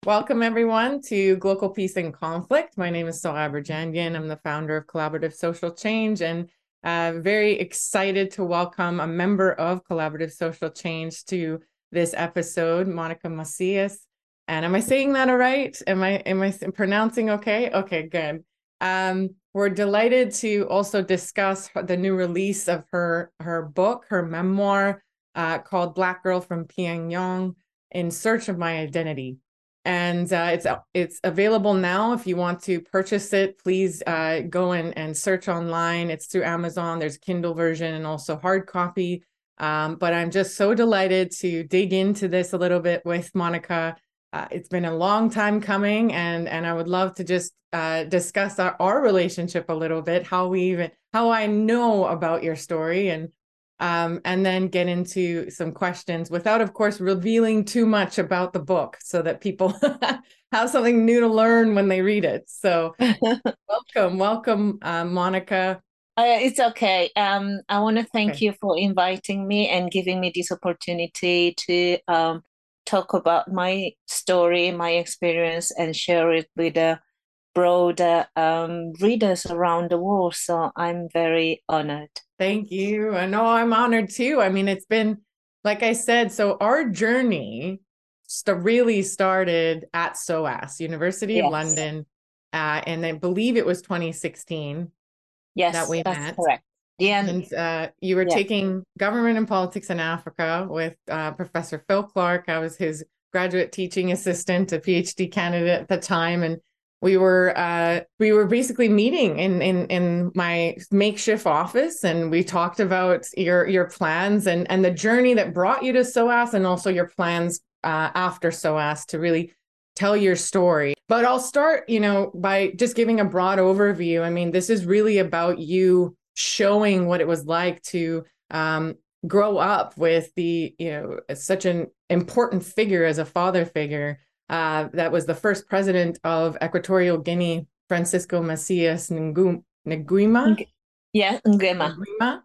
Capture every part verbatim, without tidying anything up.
Welcome, everyone, to Global Peace and Conflict. My name is Sohrab Rajandian. I'm the founder of Collaborative Social Change, and uh, very excited to welcome a member of Collaborative Social Change to this episode, Monica Macias. And am I saying that all right? Am I am I pronouncing okay? Okay, good. Um, we're delighted to also discuss the new release of her her book, her memoir, uh, called Black Girl from Pyongyang: In Search of My Identity. And uh, it's it's available now. If you want to purchase it, please uh, go and, and search online. It's through Amazon. There's a Kindle version and also hard copy. Um, but I'm just so delighted to dig into this a little bit with Monica. Uh, it's been a long time coming, and and I would love to just uh, discuss our, our relationship a little bit, how we even how I know about your story, and um, and then get into some questions without, of course, revealing too much about the book so that people have something new to learn when they read it. So welcome, welcome, uh, Monica. Uh, it's okay. Um, I want to thank Okay. you for inviting me and giving me this opportunity to um, talk about my story, my experience, and share it with the broader um, readers around the world. So I'm very honored. Thank you. I know I'm honored too. I mean, it's been, like I said, so our journey st really started at SOAS, University of Yes, London, uh, and I believe it was twenty sixteen that yes, we that's met. correct. Yeah, And uh, you were yeah. taking government and politics in Africa with uh, Professor Phil Clark. I was his graduate teaching assistant, a PhD candidate at the time, and we were uh, we were basically meeting in in in my makeshift office, and we talked about your your plans and and the journey that brought you to SOAS, and also your plans uh, after SOAS to really tell your story. But I'll start, you know, by just giving a broad overview. I mean, this is really about you showing what it was like to um, grow up with the, you know, such an important figure as a father figure. Uh, that was the first president of Equatorial Guinea, Francisco Macias Ngu- Nguema. Ng- Yeah, Ngema. Nguema.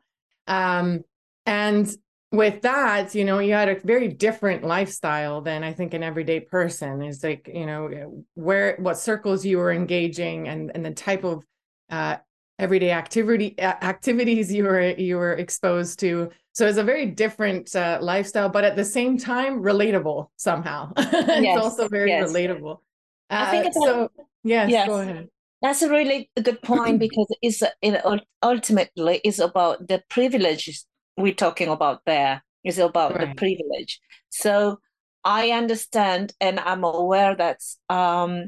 Um, and with that, you know, you had a very different lifestyle than I think an everyday person. Is like, you know, where what circles you were engaging, and and the type of uh, everyday activity activities you were you were exposed to. So it's a very different uh, lifestyle, but at the same time, relatable somehow. It's Yes, also very yes. relatable. I think Uh, that, so yes, go yes. ahead. That's a really good point because it's it ultimately is about the privileges we're talking about there. It's about the Right. privilege. So I understand and I'm aware that um,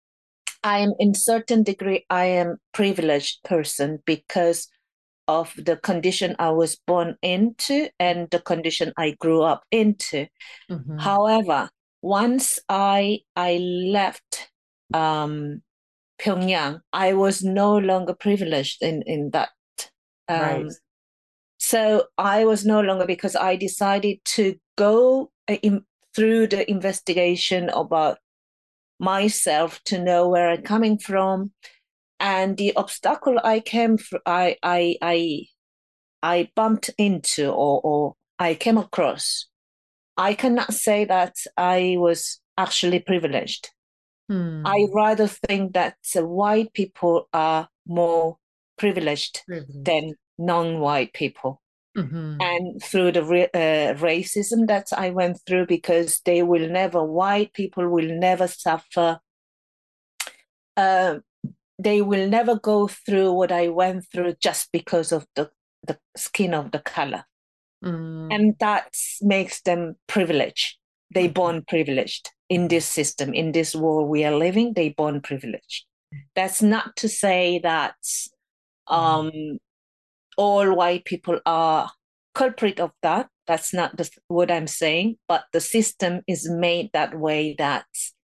I am in certain degree I am privileged person because of the condition I was born into and the condition I grew up into. Mm-hmm. However, once I I left um, Pyongyang, I was no longer privileged in in that. Right. Um, so I was no longer because I decided to go uh, in, through the investigation about myself to know where I'm coming from and the obstacle I came fr- I I I I bumped into or or I came across. I cannot say that I was actually privileged. I Hmm. rather think that uh, white people are more privileged Privileged. than non-white people. Mm-hmm. And through the uh, racism that I went through, because they will never, white people will never suffer. Uh, they will never go through what I went through just because of the, the skin of the color. Mm-hmm. And that makes them privileged. They born privileged in this system, in this world we are living, they born privileged. That's not to say that Mm-hmm. um, all white people are culprit of that. That's not the, what I'm saying. But the system is made that way that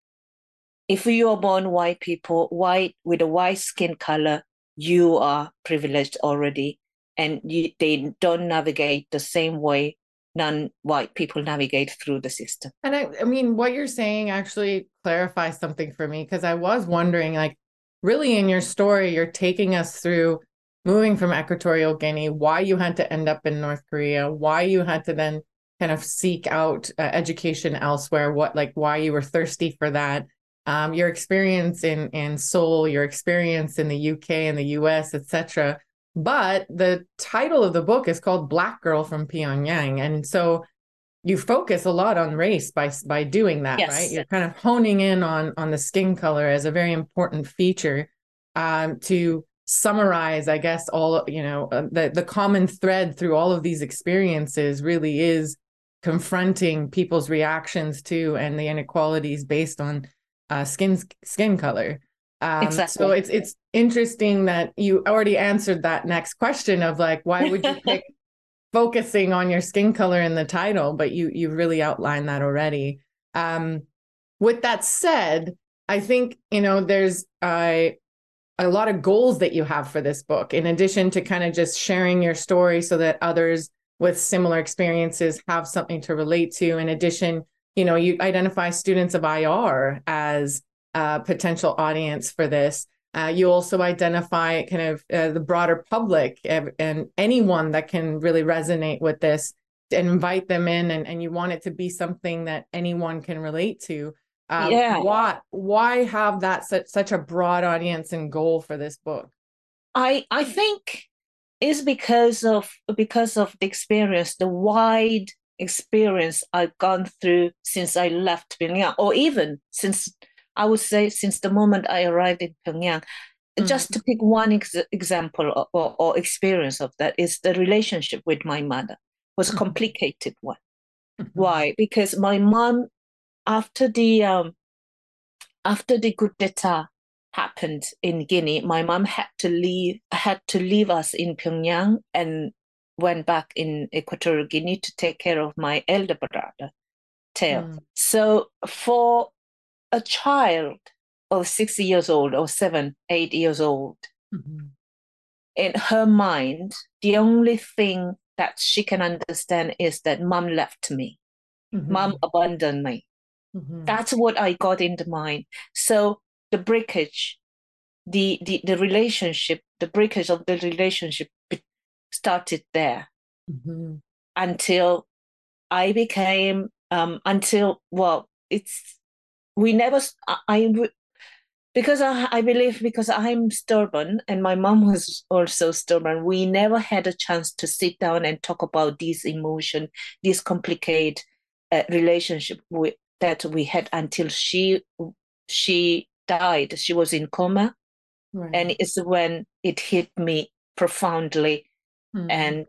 if you are born white people, white with a white skin color, you are privileged already, and you, they don't navigate the same way non-white people navigate through the system. And I, I mean, what you're saying actually clarifies something for me, because I was wondering, like, really in your story, you're taking us through moving from Equatorial Guinea, why you had to end up in North Korea, why you had to then kind of seek out uh, education elsewhere, what, like, why you were thirsty for that. um, your experience in in Seoul, your experience in the U K and the U S, et cetera. But the title of the book is called Black Girl from Pyongyang, and so you focus a lot on race by by doing that, Yes. right? You're kind of honing in on on the skin color as a very important feature, um, to summarize, I guess, all, you know, uh, the the common thread through all of these experiences really is confronting people's reactions to and the inequalities based on uh, skin skin color. Um, Exactly. So it's it's interesting that you already answered that next question of like, why would you pick focusing on your skin color in the title, but you you really outlined that already. Um, with that said, I think, you know, there's uh, a lot of goals that you have for this book, in addition to kind of just sharing your story so that others with similar experiences have something to relate to. In addition, you know, you identify students of I R as a potential audience for this. Uh, you also identify kind of uh, the broader public and, and anyone that can really resonate with this, and invite them in, and, and you want it to be something that anyone can relate to. Uh, Yeah. why why have that such such a broad audience and goal for this book? I I think it's because of because of the experience, the wide experience I've gone through since I left Pyongyang, or even since, I would say, since the moment I arrived in Pyongyang. Mm. Just to pick one ex example or, or, or experience of that is the relationship with my mother was a complicated one. Mm-hmm. Why? Because my mom, after the um, after the coup d'etat happened in Guinea, my mom had to leave had to leave us in Pyongyang and went back in Equatorial Guinea to take care of my elder brother, Theo. Mm. So for a child of six years old or seven, eight years old, Mm-hmm. in her mind, the only thing that she can understand is that mom left me, Mm-hmm. mom abandoned me. Mm-hmm. That's what I got into mind. So the breakage, the, the, the relationship, the breakage of the relationship started there. Mm-hmm. Until I became, um, until, well, it's, we never, I, I because I, I believe because I'm stubborn and my mom was also stubborn, we never had a chance to sit down and talk about this emotion, this complicated uh, relationship with, that we had until she she died. She was in coma, right. And it's when it hit me profoundly, mm. and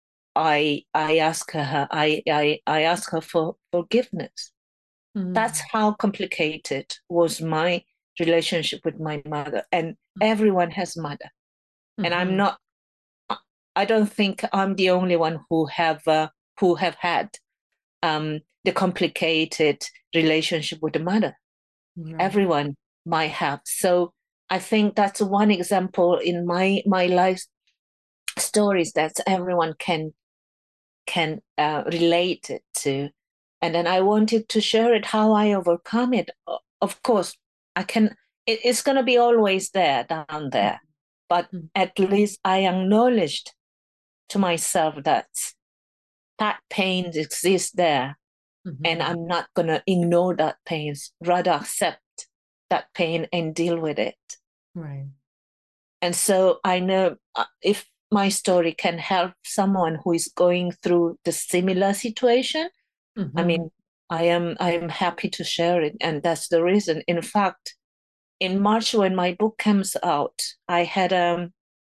I I asked her I I I asked her for forgiveness. Mm. That's how complicated was my relationship with my mother, and everyone has mother, mm-hmm. and I'm not, I don't think I'm the only one who have uh, who have had um, the complicated relationship with the mother. Right. Everyone might have. So I think that's one example in my my life stories that everyone can can uh, relate it to, and then I wanted to share it how I overcome it. Of course, I can. It, it's going to be always there, down there, but mm-hmm. at least I acknowledged to myself that that pain exists there, mm-hmm. and I'm not going to ignore that pain. Rather, accept that pain and deal with it. Right. And so I know if my story can help someone who is going through the similar situation, mm-hmm. I mean, I am I am happy to share it, and that's the reason. In fact, in March when my book comes out, I had um,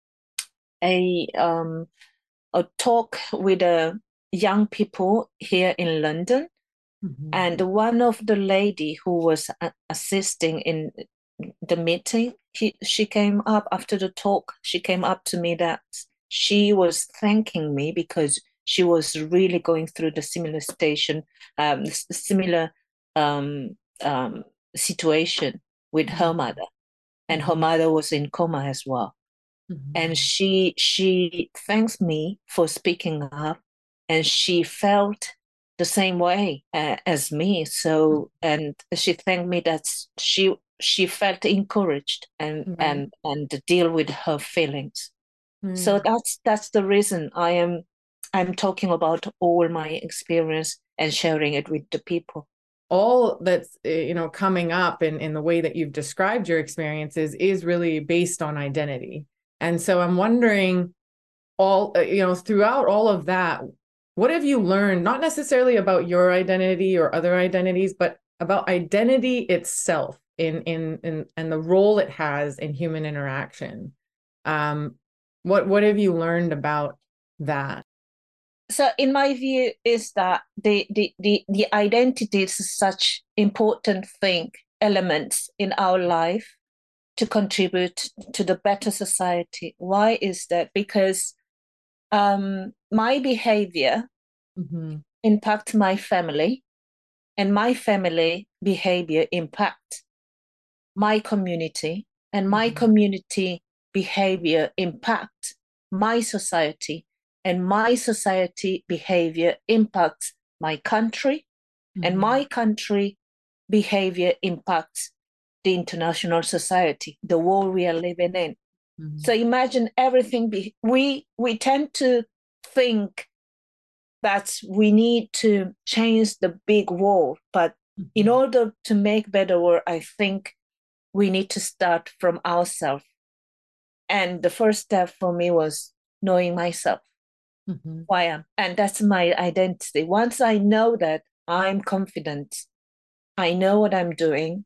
a um, a talk with uh, young people here in London, mm-hmm. and one of the lady who was assisting in the meeting, he, she came up after the talk. She came up to me that she was thanking me because she was really going through the similar station, um, similar um, um, situation with mm-hmm. her mother, and mm-hmm. her mother was in coma as well. Mm-hmm. And she she thanks me for speaking up, and she felt the same way uh, as me. So, and she thanked me that she she felt encouraged and mm-hmm. and and to deal with her feelings. Mm. So that's that's the reason I am I'm talking about all my experience and sharing it with the people. all that's, you know, coming up in, in the way that you've described your experiences is really based on identity. And so I'm wondering, all, you know, throughout all of that, what have you learned, not necessarily about your identity or other identities, but about identity itself in, in, in, and the role it has in human interaction? Um, what, what have you learned about that? So in my view is that the, the, the, the identity is such important thing, elements in our life to contribute to the better society. Why is that? Because um, my behavior mm-hmm. impact my family, and my family behavior impact my community, and my mm-hmm. community behavior impact my society, and my society behavior impacts my country, mm-hmm. and my country behavior impacts the international society, the world we are living in. Mm-hmm. So imagine everything. Be, we we tend to think that we need to change the big world, but mm-hmm. in order to make better world, I think we need to start from ourselves. And the first step for me was knowing myself, mm-hmm. who I am, and that's my identity. Once I know that, I'm confident. I know what I'm doing.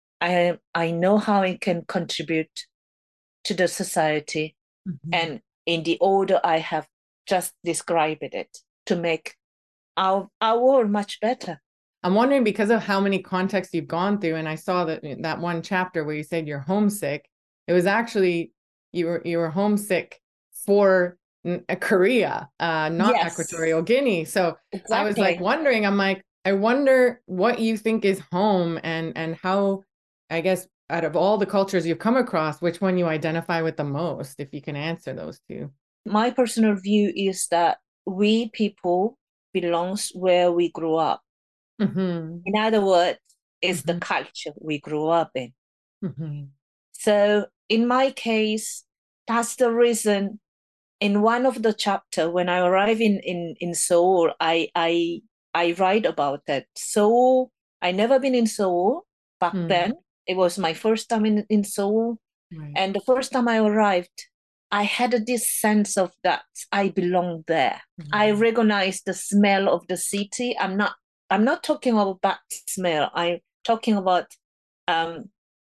I I know how I can contribute to the society, mm-hmm. and in the order I have just described it, to make our our world much better. I'm wondering, because of how many contexts you've gone through, and I saw that that one chapter where you said you're homesick, it was actually you were you were homesick for Korea, uh, not yes. Equatorial Guinea. So exactly. I was like wondering, I'm like, I wonder what you think is home, and and how, I guess, out of all the cultures you've come across, which one you identify with the most, if you can answer those two. My personal view is that we people belongs where we grew up. Mm-hmm. In other words, it's mm-hmm. the culture we grew up in. Mm-hmm. So in my case, that's the reason in one of the chapter, when I arrive in, in, in Seoul, I, I, I write about that. Seoul, I never been in Seoul back mm. then. It was my first time in, in Seoul. Right. And the first time I arrived, I had this sense of that I belong there. Mm-hmm. I recognized the smell of the city. I'm not I'm not talking about bad smell. I'm talking about um,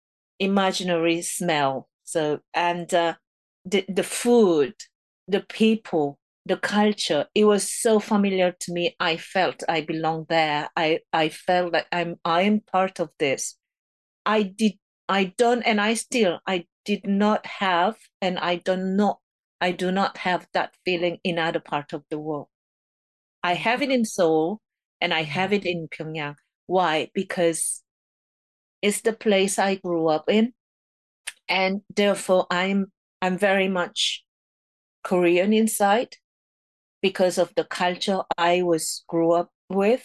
imaginary smell. So, and uh, the, the food, the people, the culture, it was so familiar to me. I felt I belonged there. I, I felt that I'm I am part of this. I did I don't and I still I did not have, and I do not I do not have that feeling in other part of the world. I have it in Seoul, and I have it in Pyongyang. Why? Because it's the place I grew up in, and therefore I'm I'm very much Korean inside because of the culture I was grew up with.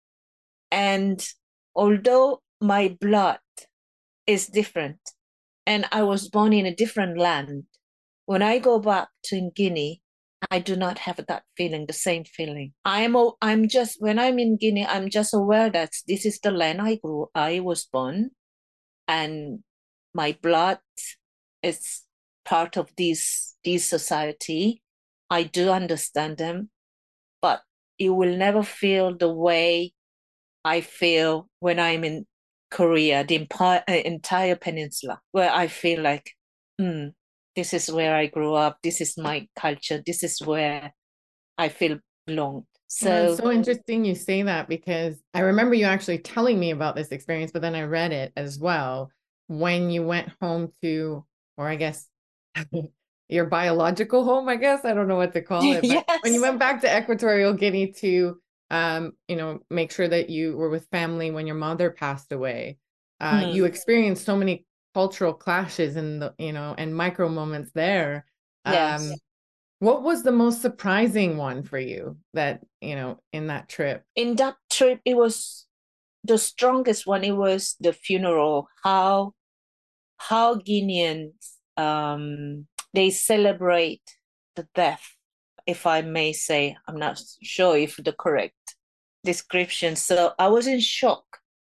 And although my blood is different, and I was born in a different land, when I go back to Guinea, I do not have that feeling, the same feeling. I'm I'm just, when I'm in Guinea, I'm just aware that this is the land I grew, I was born, and my blood is part of this, this society. I do understand them, but you will never feel the way I feel when I'm in Korea, the entire, entire peninsula, where I feel like, mm, this is where I grew up. This is my culture. This is where I feel belonged. So well, it's so interesting you say that, because I remember you actually telling me about this experience, but then I read it as well when you went home to, or I guess your biological home, I guess, I don't know what to call it, but yes. when you went back to Equatorial Guinea to, um, you know, make sure that you were with family when your mother passed away, uh, mm. you experienced so many cultural clashes and the, you know, and micro moments there. Yes. Um, what was the most surprising one for you that, you know, in that trip? In that trip, it was the strongest one. It was the funeral, how, how Guineans, um, they celebrate the death, if I may say. I'm not sure if the correct description. So I was in shock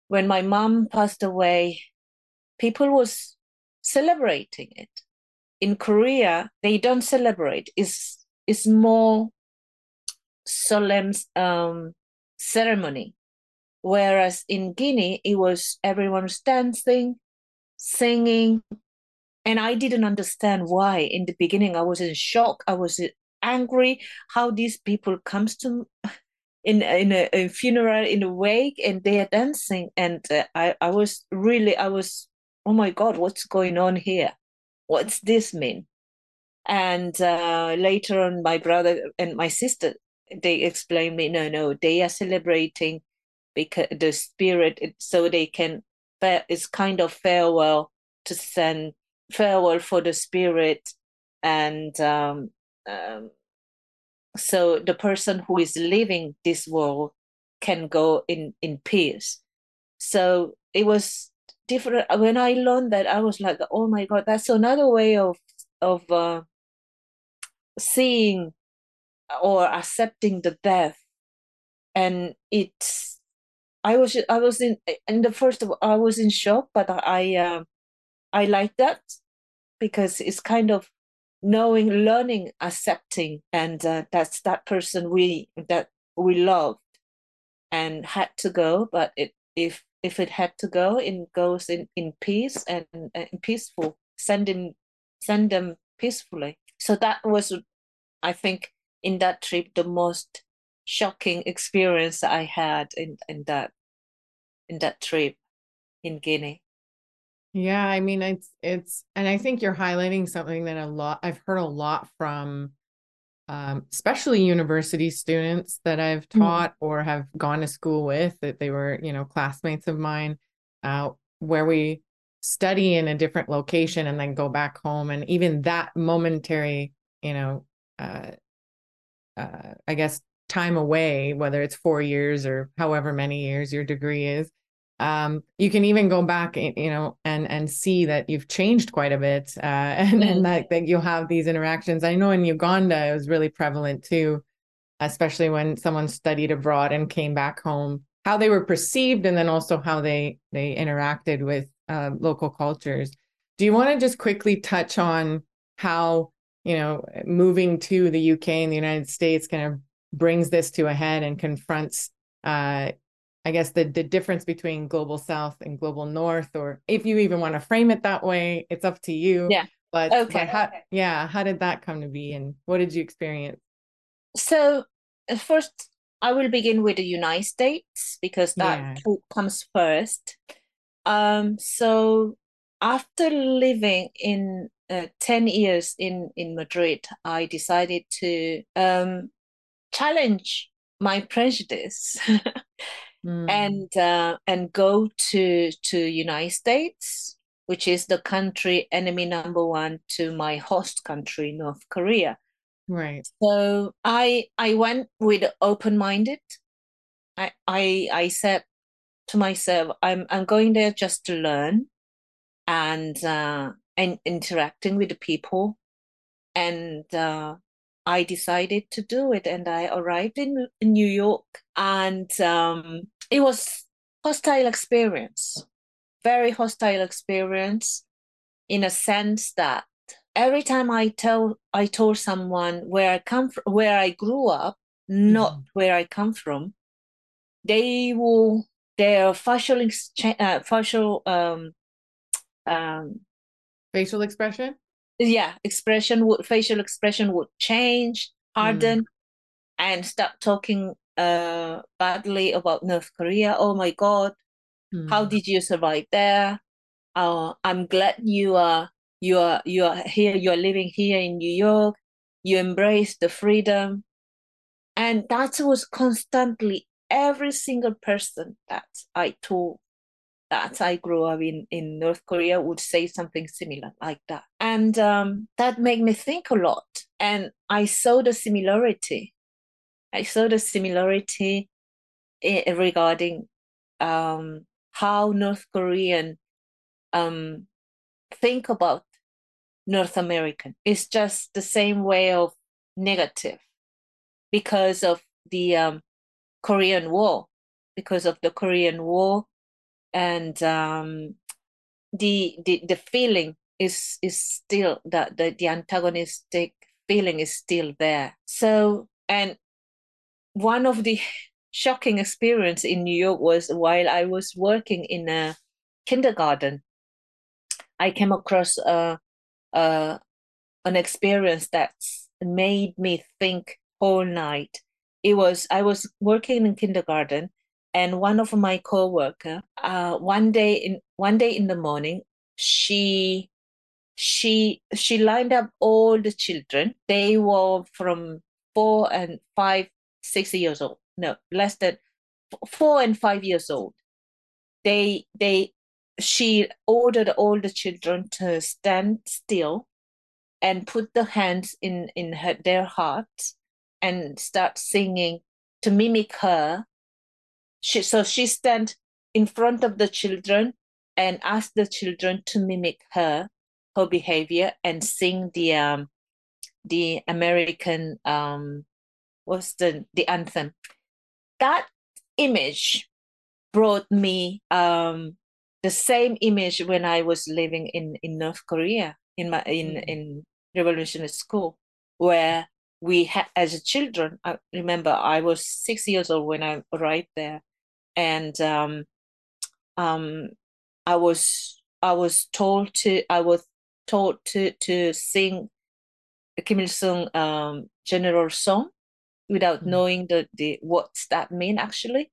when my mom passed away, people was celebrating it. In Korea, they don't celebrate. It's it's more solemn um, ceremony. Whereas in Guinea, it was everyone was dancing, singing, and I didn't understand why. In the beginning, I was in shock. I was angry how these people comes to in in a, a funeral, in a wake, and they are dancing, and uh, I I was really I was, oh my God, what's going on here? What's this mean? And uh, later on, my brother and my sister, they explained me, no, no, they are celebrating because the spirit, so they can, it's kind of farewell to send farewell for the spirit, and um, um, so the person who is leaving this world can go in in peace. So it was different. When I learned that, I was like, oh my God, that's another way of of uh, seeing or accepting the death. And it's, I was I was in in the first I was in shock, but I uh, I like that because it's kind of knowing, learning, accepting, and uh, that's that person we that we loved and had to go, but it if if it had to go, it goes in in peace and, and peaceful, send him send them peacefully. So that was, I think, in that trip, the most shocking experience I had in in that in that trip in Guinea. Yeah, I mean, it's it's and I think you're highlighting something that a lot I've heard a lot from um, especially university students that I've Mm. taught or have gone to school with, that they were, you know, classmates of mine, uh, where we study in a different location and then go back home. And even that momentary, you know, uh, uh, I guess time away, whether it's four years or however many years your degree is, um, you can even go back, you know, and and see that you've changed quite a bit, uh, and Mm. and that that you'll have these interactions. I know in Uganda it was really prevalent too, especially when someone studied abroad and came back home, how they were perceived, and then also how they they interacted with uh, local cultures. Do you want to just quickly touch on how, you know, moving to the U K and the United States kind of brings this to a head and confronts, uh, I guess, the the difference between global South and global North, or if you even want to frame it that way, it's up to you. Yeah. But but Okay. how, yeah, how did that come to be, and what did you experience? So uh, first, I will begin with the United States because that Yeah. comes first. Um, so after living in uh, ten years in, in Madrid, I decided to um, challenge my prejudice Mm, and uh, and go to to United States, which is the country enemy number one to my host country, North Korea. right. So I I went with open minded. I I I said to myself, I'm I'm going there just to learn and uh, and interacting with the people, and uh, I decided to do it, and I arrived in, in New York, and um, it was hostile experience, very hostile experience, in a sense that every time I tell I told someone where I come from, where I grew up, not Mhm. where I come from, they will their facial exchange, uh, facial um um Facial expression? yeah expression would facial expression would change, Mm, harden, and start talking uh badly about North Korea. Oh my God, how mm, did you survive there? Uh, I'm glad you are you are you are here. You are living here in New York. You embrace the freedom, and that was constantly every single person that I told that I grew up in in North Korea would say something similar like that, and um, that made me think a lot. And I saw the similarity. I saw the similarity i- regarding um, how North Korean um, think about North American. It's just the same way of negative because of the um, Korean War. Because of the Korean War, and um, the, the the feeling is is still that the, the antagonistic feeling is still there. So, and one of the shocking experience in New York was while I was working in a kindergarten, I came across a, a an experience that's made me think whole night. It was I was working in kindergarten, and one of my coworker, uh, one day in one day in the morning, she she she lined up all the children. They were from four and five, six years old. No, less than four and five years old. They they she ordered all the children to stand still and put the hands in in her, their hearts and start singing to mimic her. She so she stand in front of the children and ask the children to mimic her her behavior and sing the um the American um what's the the anthem. That image brought me um the same image when I was living in in North Korea in my in mm. in revolutionary school, where we had as children. I remember I was six years old when I arrived there, and um um I was I was told to I was told to to sing the Kim Il Sung um general song without mm. knowing the the what's that mean actually.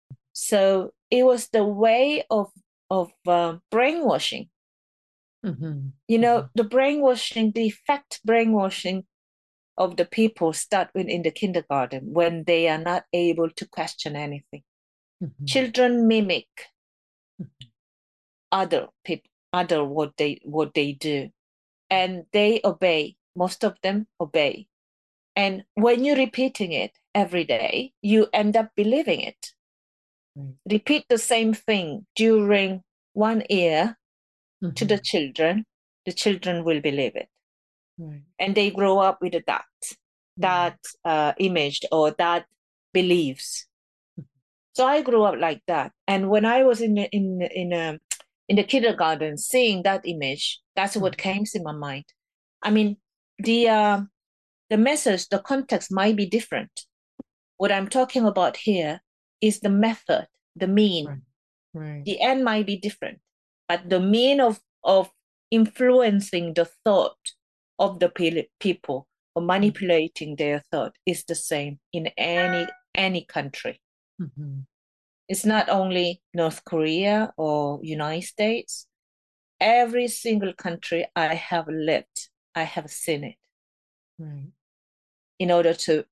So it was the way of of uh, brainwashing. Mm-hmm. You know, the brainwashing, the effect brainwashing of the people start when in the kindergarten when they are not able to question anything. Mm-hmm. Children mimic mm-hmm. other people, other what they what they do, and they obey. Most of them obey, and when you're repeating it every day, you end up believing it. Right. Repeat the same thing during one year mm-hmm. to the children, the children will believe it. Right. And they grow up with that, that uh, image or that beliefs. Mm-hmm. So I grew up like that. And when I was in the, in, in, a, in the kindergarten, seeing that image, that's mm-hmm. what came in my mind. I mean, the, uh, the message, the context might be different. What I'm talking about here is the method, the mean. Right. Right. The end might be different, but the mean of, of influencing the thought of the pe- people or manipulating mm-hmm. their thought is the same in any any country. Mm-hmm. It's not only North Korea or United States. Every single country I have lived, I have seen it. Right. In order to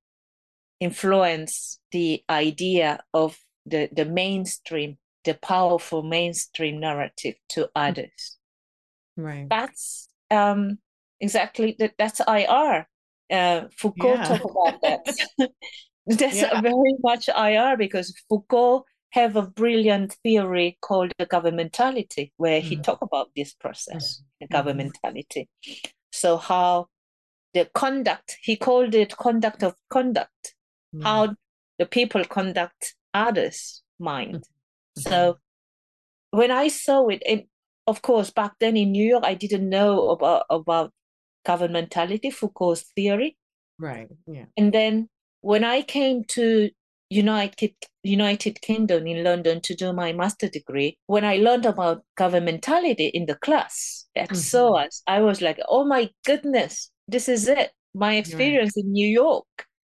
influence the idea of the, the mainstream, the powerful mainstream narrative to others. Right. That's um, exactly that. That's I R. Uh, Foucault yeah. talked about that. That's yeah. very much I R because Foucault have a brilliant theory called the governmentality, where mm. he talked about this process, mm. the governmentality. Mm. So how the conduct, he called it conduct of conduct. Mm. How the people conduct others' mind. Mm-hmm. So when I saw it, and of course, back then in New York, I didn't know about, about governmentality, Foucault's theory. Right, yeah. And then when I came to United, United Kingdom in London to do my master degree, when I learned about governmentality in the class at mm-hmm. S O A S, I was like, oh my goodness, this is it. My experience right. in New York.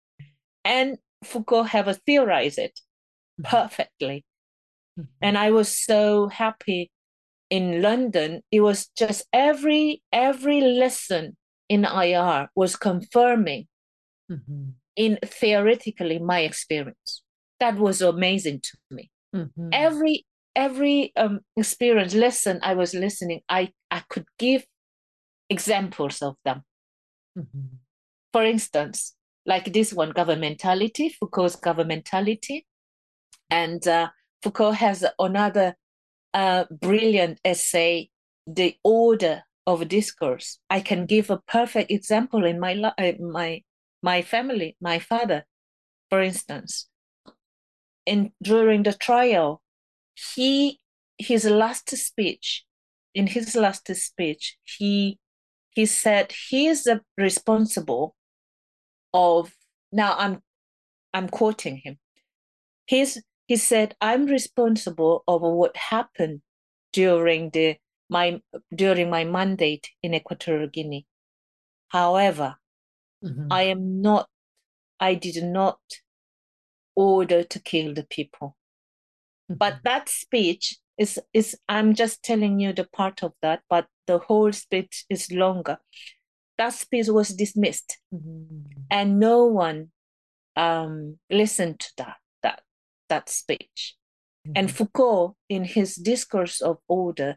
And Foucault have theorized it perfectly. Mm-hmm. And I was so happy in London. It was just every every lesson in I R was confirming mm-hmm. in theoretically my experience. That was amazing to me. Mm-hmm. Every every um, experience lesson I was listening, I, I could give examples of them. Mm-hmm. For instance, like this one, governmentality, Foucault's governmentality. And uh, Foucault has another uh, brilliant essay, The Order of Discourse. I can give a perfect example in my uh, my my family, my father, for instance. In during the trial, he his last speech, in his last speech, he he said he is responsible of, now I'm I'm quoting him. He's he said, I'm responsible of what happened during the my during my mandate in Equatorial Guinea. However, mm-hmm. I am not I did not order to kill the people. Mm-hmm. But that speech is is I'm just telling you the part of that, but the whole speech is longer. That speech was dismissed, mm-hmm. and no one um, listened to that that that speech. Mm-hmm. And Foucault, in his discourse of order,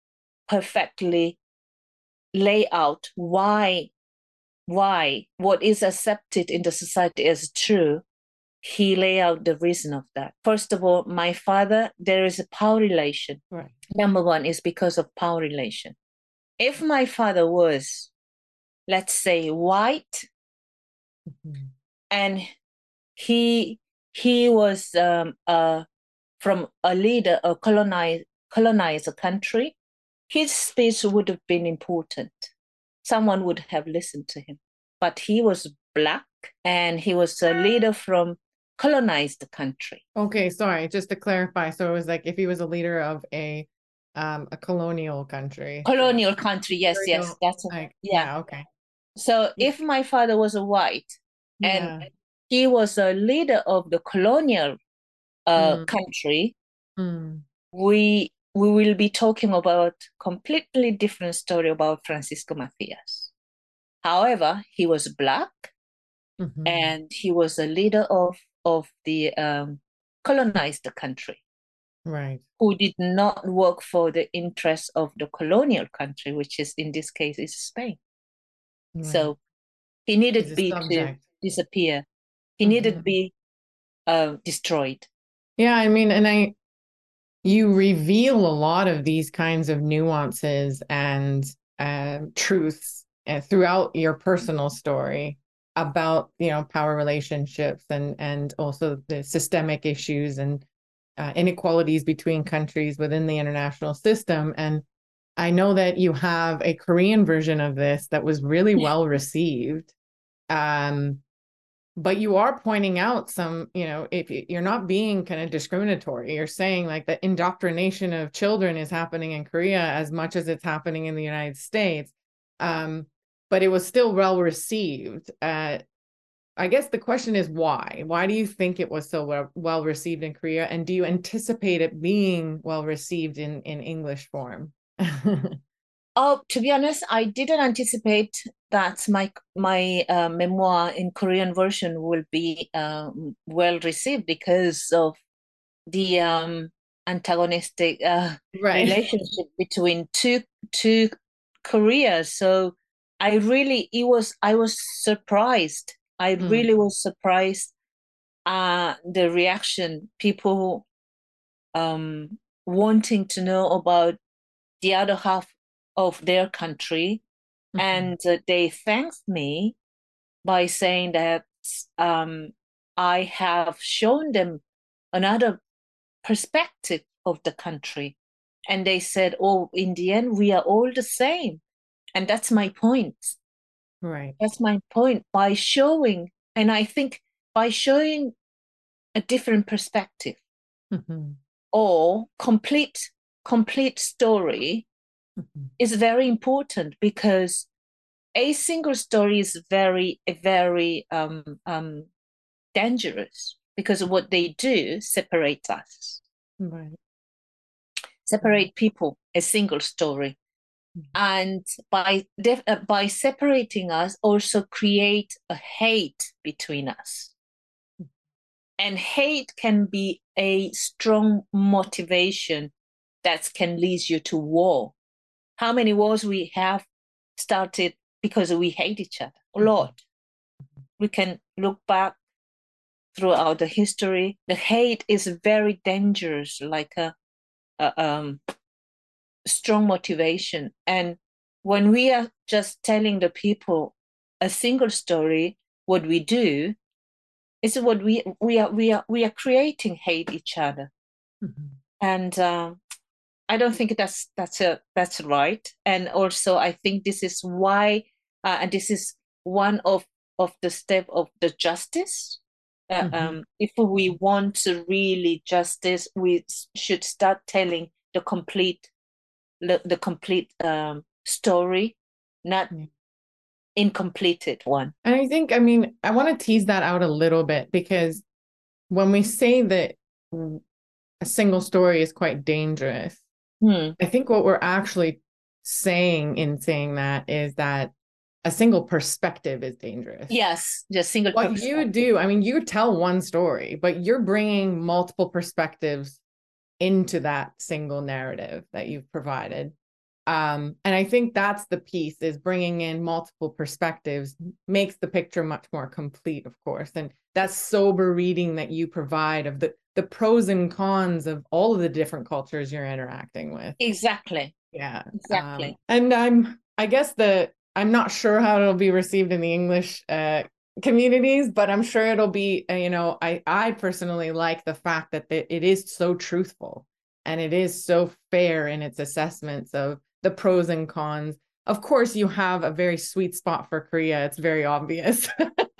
perfectly lay out why why what is accepted in the society as true. He lay out the reason of that. First of all, my father, there is a power relation. Right. Number one is because of power relation. If my father was, let's say, white, mm-hmm. and he he was um, uh, from a leader, a colonized colonized country, his speech would have been important. Someone would have listened to him. But he was Black, and he was a leader from colonized country. Okay, sorry, just to clarify. So it was like if he was a leader of a um a colonial country. Colonial country, yes, colonial, yes. That's a, like, yeah. yeah, okay. So if my father was a white, and yeah. he was a leader of the colonial uh, mm. country, mm. we we will be talking about completely different story about Francisco Macias. However, he was Black, mm-hmm. and he was a leader of of the um, colonized country, right? Who did not work for the interests of the colonial country, which is in this case is Spain. Right. So he needed be to disappear. He mm-hmm. needed to be uh, destroyed. Yeah, I mean, and I, you reveal a lot of these kinds of nuances and uh, truths uh, throughout your personal story about, you know, power relationships and and also the systemic issues and uh, inequalities between countries within the international system. And I know that you have a Korean version of this that was really well received. Um, but you are pointing out some, you know, if you're not being kind of discriminatory, you're saying like the indoctrination of children is happening in Korea as much as it's happening in the United States. Um, but it was still well received. Uh, I guess the question is why? Why do you think it was so well, well received in Korea? And do you anticipate it being well received in, in English form? Oh, to be honest, I didn't anticipate that my my uh, memoir in Korean version will be um, well received because of the um, antagonistic uh, right. relationship between two two Koreas. So I really it was I was surprised. I mm. really was surprised uh the reaction, people um wanting to know about the other half of their country. Mm-hmm. And uh, they thanked me by saying that um, I have shown them another perspective of the country. And they said, oh, in the end, we are all the same. And that's my point. Right. That's my point. By showing, and I think by showing a different perspective, mm-hmm. or complete, complete story, mm-hmm. is very important, because a single story is very, very um, um, dangerous, because what they do separates us. Right. Separate people, a single story. Mm-hmm. And by def- uh, by separating us, also create a hate between us. Mm-hmm. And hate can be a strong motivation that can lead you to war. How many wars we have started because we hate each other? A lot. Mm-hmm. We can look back throughout the history. The hate is very dangerous, like a, a um, strong motivation. And when we are just telling the people a single story, what we do is what we we are we are we are creating hate each other. Mm-hmm. And uh, I don't think that's that's a that's right. And also, I think this is why, uh, and this is one of of the step of the justice. Uh, Mm-hmm. um, if we want to really justice, we should start telling the complete the, the complete um, story, not Yeah. incompleted one. And I think, I mean, I want to tease that out a little bit, because when we say that a single story is quite dangerous, Hmm. I think what we're actually saying in saying that is that a single perspective is dangerous. Yes, just single What you do, I mean, you tell one story, but you're bringing multiple perspectives into that single narrative that you've provided. Um, and I think that's the piece, is bringing in multiple perspectives makes the picture much more complete, of course. And that sober reading that you provide of the, the pros and cons of all of the different cultures you're interacting with. Exactly. Yeah. Exactly. Um, and I'm, I guess the, I'm not sure how it'll be received in the English uh, communities, but I'm sure it'll be, uh, you know, I, I personally like the fact that it, it is so truthful and it is so fair in its assessments of the pros and cons. Of course, you have a very sweet spot for Korea. It's very obvious.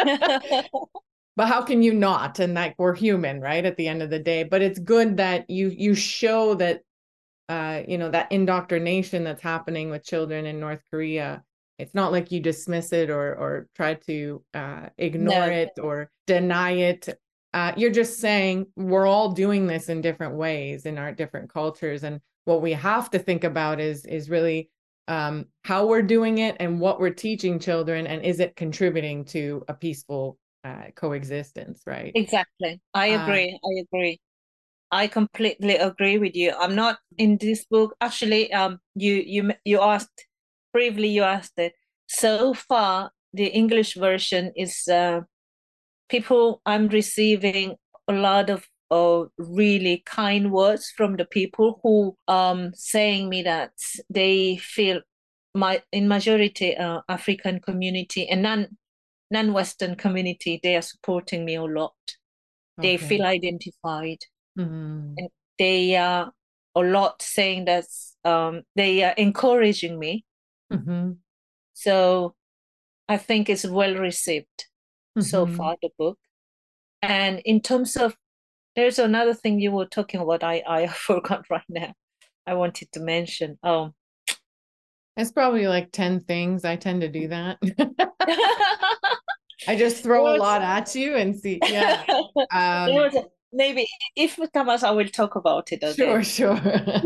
But how can you not? And like, we're human, right? At the end of the day. But it's good that you you show that uh, you know, that indoctrination that's happening with children in North Korea. It's not like you dismiss it or or try to uh, ignore No. it or deny it. Uh, you're just saying we're all doing this in different ways in our different cultures, and what we have to think about is is really um, how we're doing it and what we're teaching children, and is it contributing to a peaceful uh, coexistence, right? Exactly. I Uh, agree. I agree. I completely agree with you. I'm not in this book. Actually, um, you you you asked briefly. You asked it. So far, the English version is uh, people. I'm receiving a lot of uh, really kind words from the people who um saying me that they feel my in majority uh, African community and non non Western community. They are supporting me a lot. They okay. feel identified, Mm-hmm. and they are a lot saying that um, they are encouraging me. Mm-hmm. So I think it's well received so Mm-hmm. far, the book. And in terms of, there's another thing you were talking about. I, I forgot right now. I wanted to mention. Um, It's probably like ten things. I tend to do that. there I just throw a was, lot at you and see. Yeah. there Um, was a, maybe if it comes, I will talk about it sure, again. sure.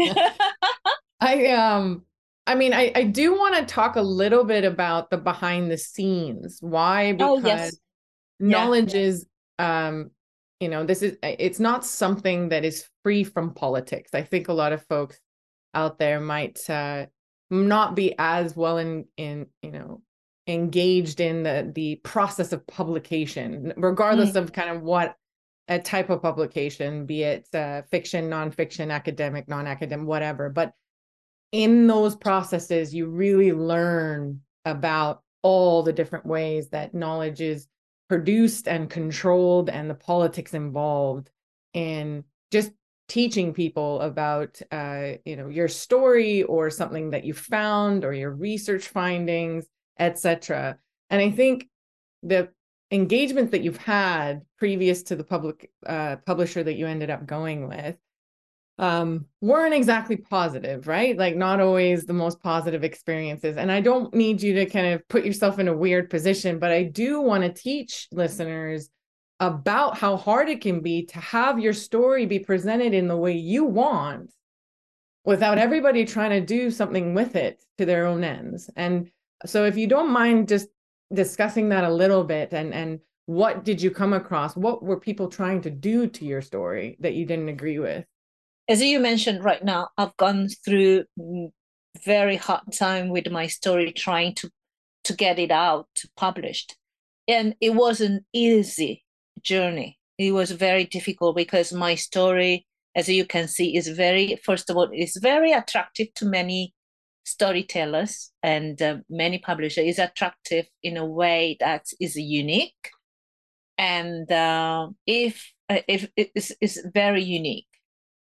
I um I mean I I do want to talk a little bit about the behind the scenes. Why? Oh, Because yes. Yeah. knowledge is um you know, this is it's not something that is free from politics. I think a lot of folks out there might uh not be as well in in you know engaged in the the process of publication, regardless Mm. of kind of what a type of publication, be it uh, fiction, nonfiction, academic, non-academic, whatever. But in those processes, you really learn about all the different ways that knowledge is produced and controlled and the politics involved in just teaching people about uh, you know, your story or something that you found or your research findings, et cetera. And I think the engagements that you've had previous to the public uh, publisher that you ended up going with um, weren't exactly positive, right? Like not always the most positive experiences. And I don't need you to kind of put yourself in a weird position, but I do want to teach listeners about how hard it can be to have your story be presented in the way you want without everybody trying to do something with it to their own ends. And so if you don't mind just discussing that a little bit, and and what did you come across? What were people trying to do to your story that you didn't agree with? As you mentioned right now, I've gone through very hard time with my story trying to to get it out published, and it was an easy journey. It was very difficult because my story, as you can see, is very, first of all, is very attractive to many storytellers and uh, many publishers. Is attractive in a way that is unique, and uh, if uh, if it is is very unique, and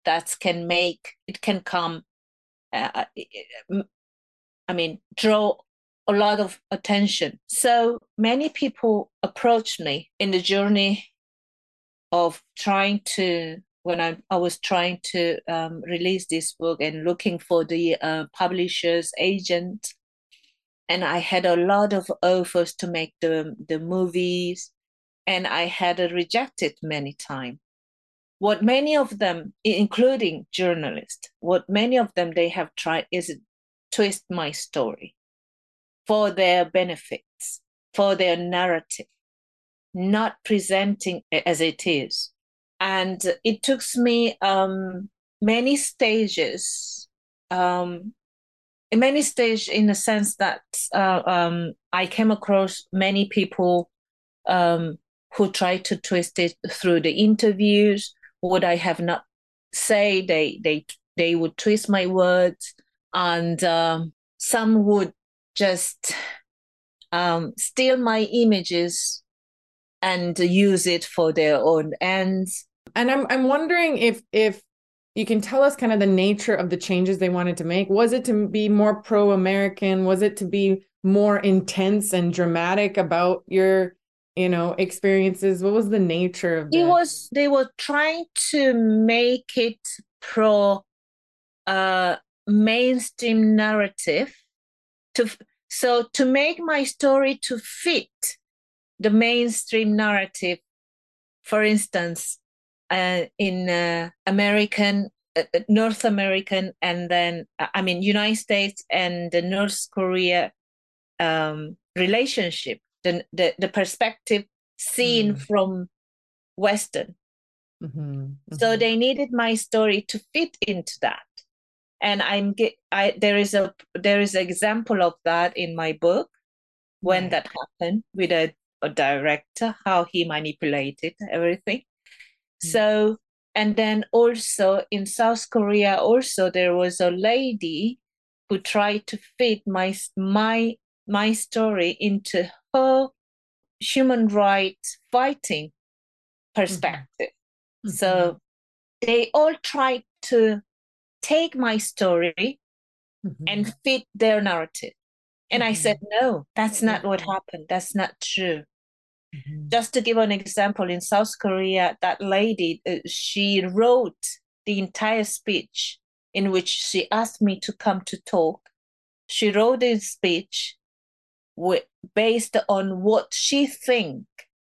that can make, it can come, uh, I mean, draw a lot of attention. So many people approached me in the journey of trying to, when I, I was trying to um, release this book and looking for the uh, publisher's agent. And I had a lot of offers to make the, the movies, and I had rejected many times. What many of them, including journalists, what many of them they have tried is twist my story for their benefits, for their narrative, not presenting it as it is. And it took me um, many stages, um, in many stages in the sense that uh, um, I came across many people um, who tried to twist it through the interviews. What I have not say, they they they would twist my words, and um, some would just um, steal my images and use it for their own ends. And I'm I'm wondering if if you can tell us kind of the nature of the changes they wanted to make. Was it to be more pro-American? Was it to be more intense and dramatic about your, you know, experiences? What was the nature of it? the... Was they were trying to make it pro uh, mainstream narrative to so to make my story to fit the mainstream narrative. For instance, uh, in uh, American, uh, North American, and then I mean United States and the North Korea um, relationship, the, the the perspective seen mm. from Western. Mm-hmm. Mm-hmm. So they needed my story to fit into that, and I'm get I there is a there is an example of that in my book when right. that happened with a, a director, how he manipulated everything. Mm-hmm. So, and then also in South Korea, also there was a lady who tried to fit my my my story into her human rights fighting perspective. Mm-hmm. So they all tried to take my story mm-hmm. and fit their narrative. And mm-hmm. I said, no, that's not mm-hmm. what happened. That's not true. Mm-hmm. Just to give an example, in South Korea, that lady, uh, she wrote the entire speech in which she asked me to come to talk. She wrote this speech with, based on what she think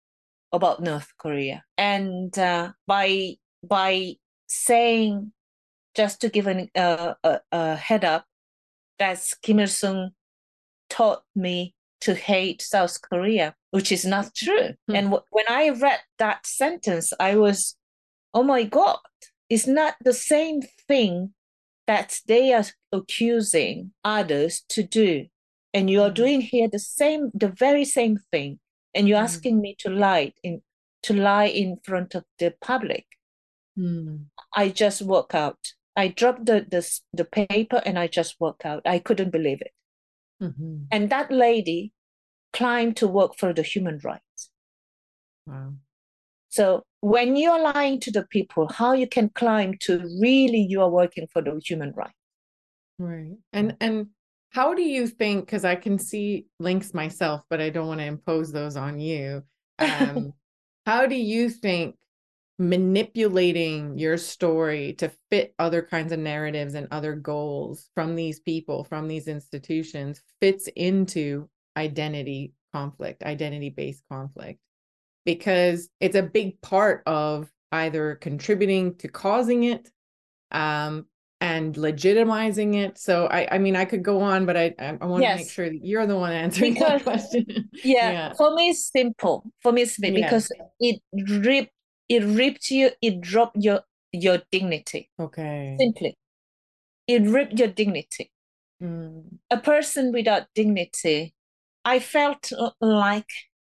about North Korea. And uh, by by saying, just to give an, uh, a, a head up, that Kim Il-sung taught me to hate South Korea, which is not true. Mm-hmm. And w- when I read that sentence, I was, oh my God, it's not the same thing that they are accusing others to do. And you are mm-hmm. doing here the same, the very same thing. And you're mm-hmm. asking me to lie in, to lie in front of the public. Mm-hmm. I just walk out. I dropped the, the, the paper and I just walked out. I couldn't believe it. Mm-hmm. And that lady climbed to work for the human rights. Wow. So when you're lying to the people, how you can climb to really you are working for the human rights. Right. And and how do you think, because I can see links myself, but I don't want to impose those on you. Um, how do you think manipulating your story to fit other kinds of narratives and other goals from these people, from these institutions, fits into identity conflict, identity-based conflict? Because it's a big part of either contributing to causing it um, and legitimizing it. So, I, I mean, I could go on, but I, I want yes. to make sure that you're the one answering because, that question. yeah, yeah, for me, it's simple. For me, it's simple yeah. because it ripped, it ripped you, it dropped your your dignity. Okay. Simply, it ripped your dignity. Mm. A person without dignity, I felt like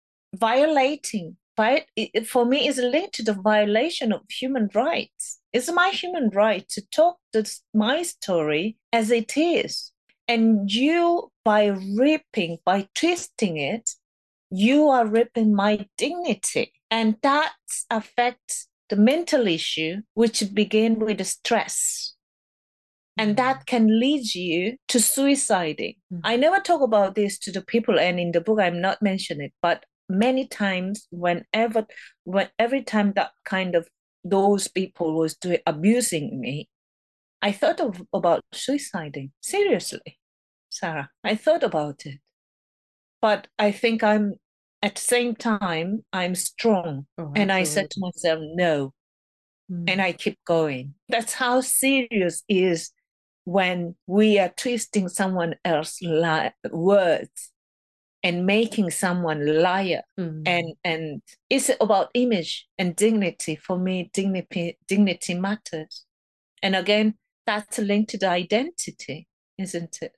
violating. But for me, it's linked to the violation of human rights. It's my human right to talk this, my story as it is. And you, by ripping, by twisting it, you are ripping my dignity. And that affects the mental issue, which begin with the stress. And that can lead you to suiciding. Mm-hmm. I never talk about this to the people, and in the book I'm not mentioning it, but many times whenever when every time that kind of those people was doing abusing me, I thought of about suiciding. Seriously, Sarah. I thought about it. But I think I'm at the same time I'm strong. Oh, and I said to myself, no. Mm. And I keep going. That's how serious it is when we are twisting someone else's li- words and making someone liar. Mm. And, and it's about image and dignity. For me, dignity, dignity matters. And again, that's linked to the identity, isn't it?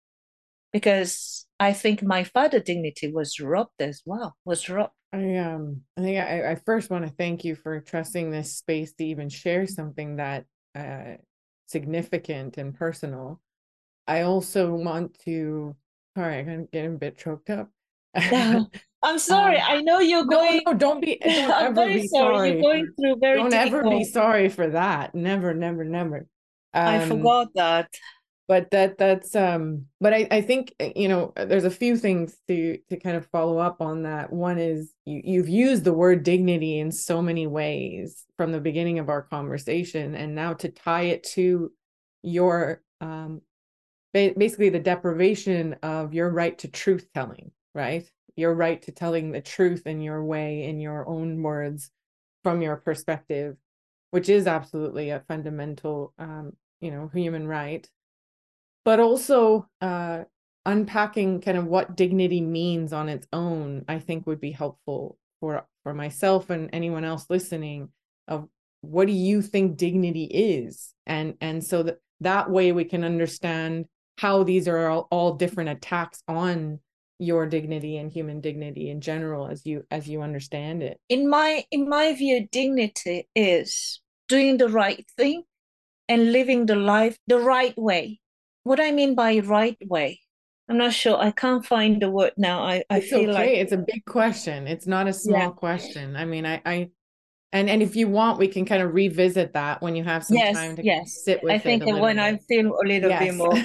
Because I think my father's dignity was robbed as well, was robbed. I um I think I, I first want to thank you for trusting this space to even share something that uh significant and personal. I also want to, sorry, I'm getting a bit choked up. I'm sorry. Um, I know you're no, going. No, don't be. Don't I'm ever very be sorry. sorry. You're going for, through very. Don't difficult. ever be sorry for that. Never, never, never. Um, I forgot that. But that that's um. But I I think, you know, there's a few things to to kind of follow up on that. One is you you've used the word dignity in so many ways from the beginning of our conversation, and now to tie it to your um, basically the deprivation of your right to truth telling, right? Your right to telling the truth in your way, in your own words, from your perspective, which is absolutely a fundamental, um, you know, human right. But also uh, unpacking kind of what dignity means on its own, I think would be helpful for, for myself and anyone else listening, of what do you think dignity is? And, and so that, that way we can understand how these are all, all different attacks on your dignity and human dignity in general, as you as you understand it. In my in my view, dignity is doing the right thing and living the life the right way. What I mean by right way, I'm not sure. I can't find the word now. I, I it's feel okay. like It's a big question. It's not a small yeah. question. I mean, I, I and and if you want, we can kind of revisit that when you have some yes, time to yes. sit with I think it. when I feel a little yes. bit more.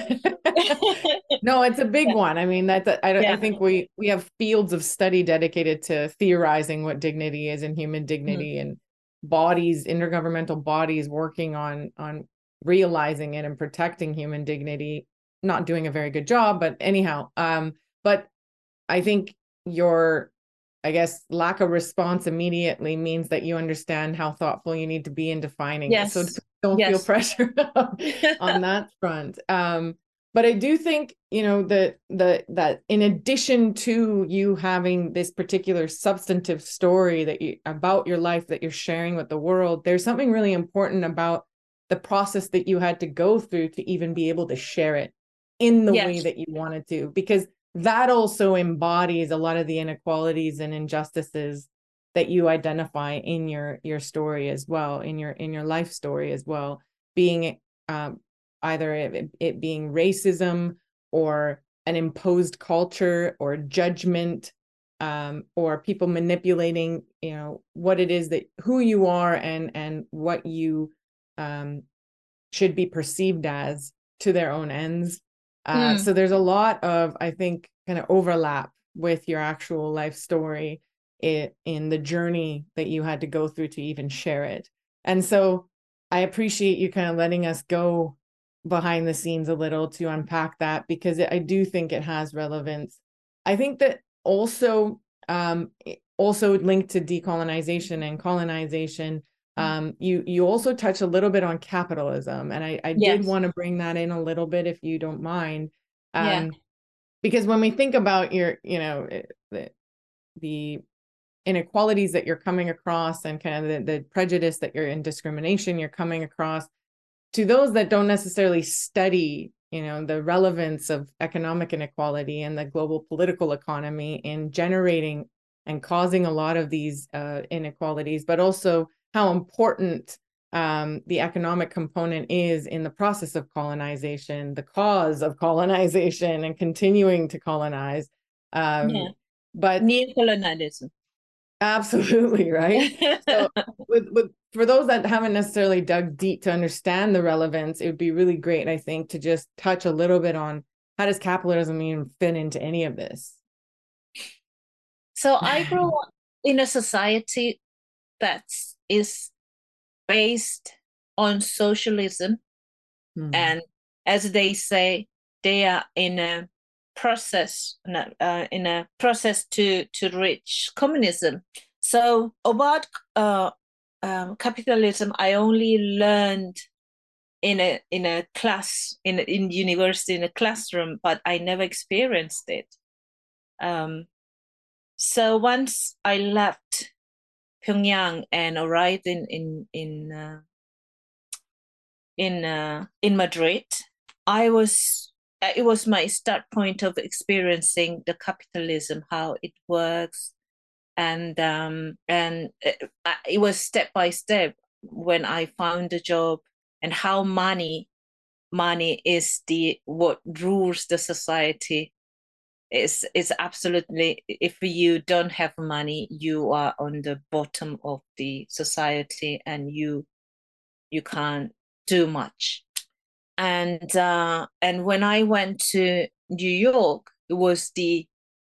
No, it's a big one. I mean, that's a, I don't. Yeah. I think we we have fields of study dedicated to theorizing what dignity is and human dignity, mm. and bodies, intergovernmental bodies working on on realizing it and protecting human dignity. Not doing a very good job, but anyhow, um, but I think your, I guess, lack of response immediately means that you understand how thoughtful you need to be in defining yes. it. So don't yes. feel pressure on that front. Um, but I do think, you know, that the that in addition to you having this particular substantive story that you about your life that you're sharing with the world, there's something really important about the process that you had to go through to even be able to share it in the yes. way that you wanted to, because that also embodies a lot of the inequalities and injustices that you identify in your your story as well, in your in your life story as well, being um, either it, it being racism or an imposed culture or judgment, um, or people manipulating, you know, what it is that who you are and and what you um, should be perceived as to their own ends. Uh, mm. So there's a lot of, I think, kind of overlap with your actual life story in, in the journey that you had to go through to even share it. And so I appreciate you kind of letting us go behind the scenes a little to unpack that, because I do think it has relevance. I think that also, um, also linked to decolonization and colonization, Um, you you also touch a little bit on capitalism, and I, I yes. did want to bring that in a little bit, if you don't mind, um, yeah. because when we think about your, you know, the, the inequalities that you're coming across and kind of the, the prejudice that you're in, discrimination you're coming across, to those that don't necessarily study, you know, the relevance of economic inequality and the global political economy in generating and causing a lot of these uh, inequalities, but also how important um, the economic component is in the process of colonization, the cause of colonization and continuing to colonize. Um, yeah. But neocolonialism. Absolutely, right? So with, with for those that haven't necessarily dug deep to understand the relevance, it would be really great, I think, to just touch a little bit on how does capitalism even fit into any of this? So I grew up in a society that is based on socialism. Mm. And as they say, they are in a process, uh, in a process to, to reach communism. So about uh, um, capitalism, I only learned in a in a class in in university in a classroom, but I never experienced it. Um, so once I left Pyongyang and arrived in in in uh, in uh, in Madrid, I was it was my start point of experiencing the capitalism, how it works, and um, and it, it was step by step when I found a job, and how money money is the what rules the society. Is is absolutely, if you don't have money, you are on the bottom of the society, and you you can't do much. And uh, and when I went to New York, it was the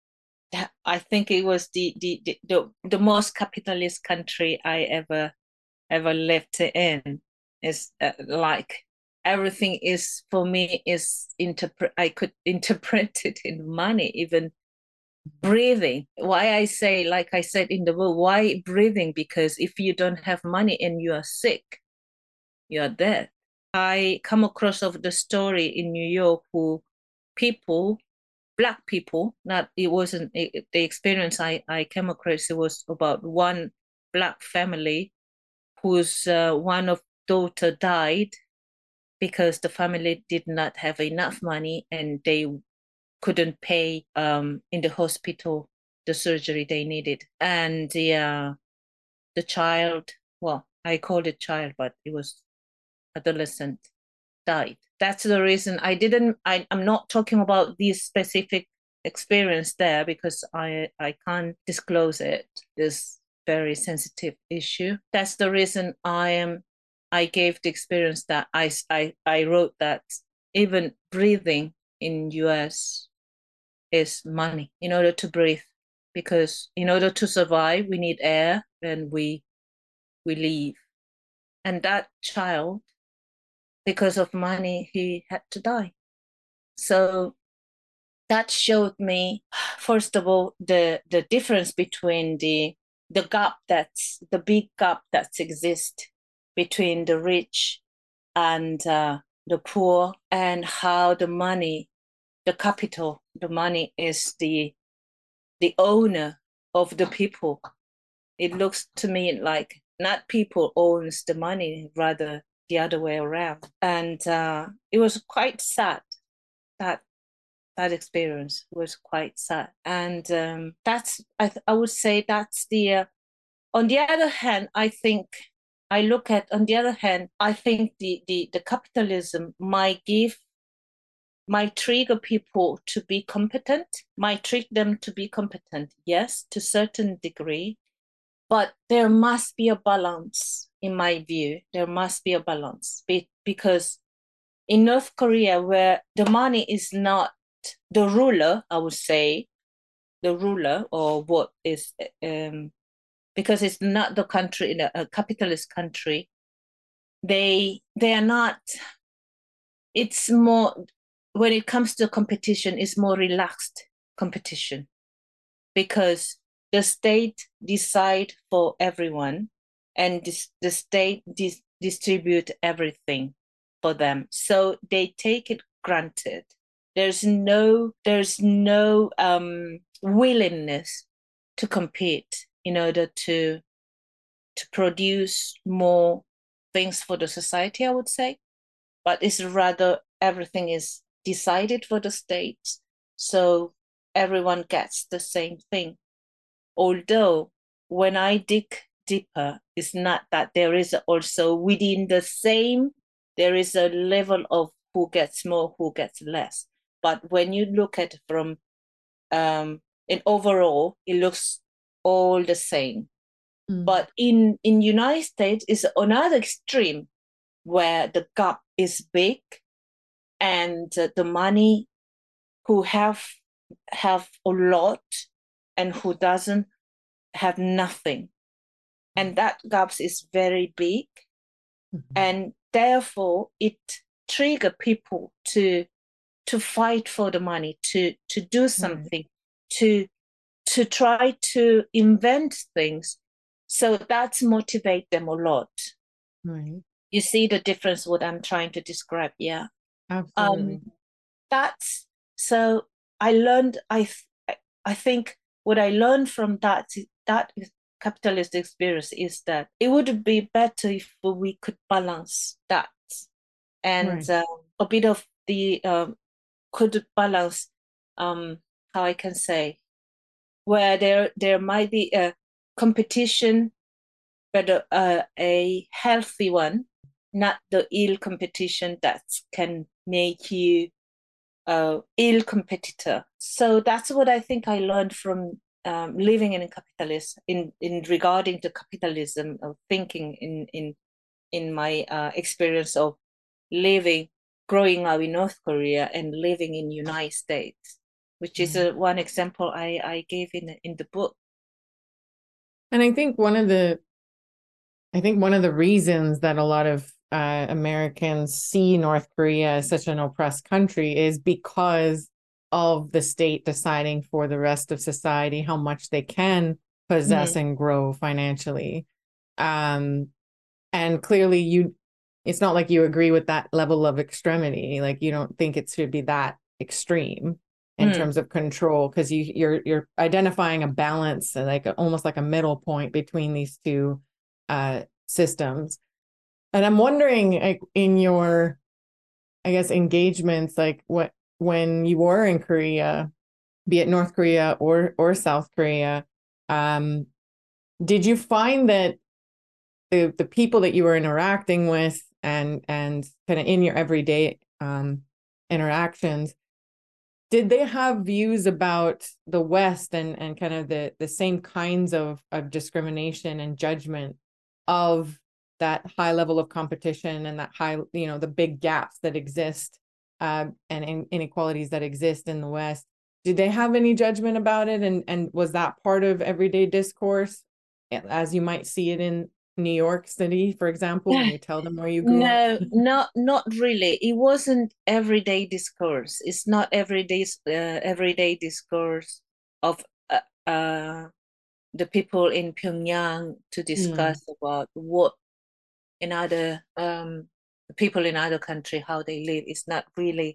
I think it was the the the, the, the most capitalist country I ever ever lived in. It's uh, like everything is for me is interpret I could interpret it in money, even breathing. Why I say, like I said in the book, why breathing? Because if you don't have money and you are sick, you are dead. I come across of the story in New York who people, black people, not it wasn't it, the experience I, I came across, it was about one black family whose uh, one of daughter died because the family did not have enough money and they couldn't pay um, in the hospital the surgery they needed. And the uh, the child, well, I called it child, but it was adolescent, died. That's the reason I didn't, I, I'm not talking about this specific experience there because I, I can't disclose it. This very sensitive issue. That's the reason I am, I gave the experience that I, I, I wrote that even breathing in U S is money in order to breathe, because in order to survive, we need air and we, we live. And that child, because of money, he had to die. So that showed me, first of all, the the difference between the the gap that's the big gap that exists between the rich and uh, the poor, and how the money, the capital, the money is the the owner of the people. It looks to me like not people owns the money, rather the other way around. And uh, it was quite sad. That that experience was quite sad. And um, that's, I, th- I would say that's the, uh, on the other hand, I think, I look at, on the other hand, I think the, the, the capitalism might give, might trigger people to be competent, might trick them to be competent, yes, to a certain degree. But there must be a balance, in my view. There must be a balance be- because in North Korea, where the money is not the ruler, I would say, the ruler or what is, um, because it's not the country, in a, a capitalist country, they they are not, it's more, when it comes to competition, it's more relaxed competition because the state decide for everyone and this, the state dis- distribute everything for them, so they take it granted. There's no there's no um, willingness to compete in order to to produce more things for the society, I would say. But it's rather everything is decided for the state, so everyone gets the same thing. Although when I dig deeper, it's not that there is also within the same, there is a level of who gets more, who gets less. But when you look at it from um, in overall, it looks all the same. Mm. But in in United States, it's another extreme where the gap is big, and uh, the money who have have a lot and who doesn't have nothing, and that gap is very big, Mm-hmm. and therefore it trigger people to to fight for the money, to to do something, right. to to try to invent things. So that's motivate them a lot. Right. You see the difference what I'm trying to describe, yeah. Absolutely. Um, that's so I learned I th- I think what I learned from that that capitalist experience is that it would be better if we could balance that, and right. uh, a bit of the um, could balance um, how I can say, where there there might be a competition, but a, a healthy one, not the ill competition that can make you a ill competitor. So that's what I think I learned from um, living in a capitalist in in regarding to capitalism of thinking in in in my uh, experience of living, growing up in North Korea and living in United States, which is Mm. a, one example I, I gave in in the book. And I think one of the, I think one of the reasons that a lot of uh, Americans see North Korea as such an oppressed country is because of the state deciding for the rest of society how much they can possess mm. and grow financially. Um, and clearly you, it's not like you agree with that level of extremity. Like you don't think it should be that extreme in mm. terms of control, because you you're you're identifying a balance, like almost like a middle point between these two uh, systems. And I'm wondering, like in your, I guess, engagements, like what when you were in Korea, be it North Korea or or South Korea, um, did you find that the the people that you were interacting with and and kind of in your everyday um, interactions, did they have views about the West and and kind of the the same kinds of of discrimination and judgment of that high level of competition and that high, you know, the big gaps that exist uh, and in, inequalities that exist in the West? Did they have any judgment about it? And and was that part of everyday discourse, as you might see it in New York City, for example, when you tell them where you grew no, up? No, not not really. It wasn't everyday discourse. It's not everyday uh, everyday discourse of uh, uh, the people in Pyongyang to discuss mm. about what in other um, people in other country how they live. It's not really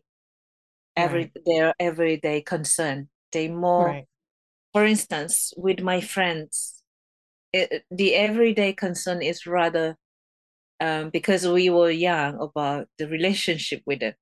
every right. their everyday concern. They more, right. for instance, with my friends, it, the everyday concern is rather um, because we were young about the relationship with the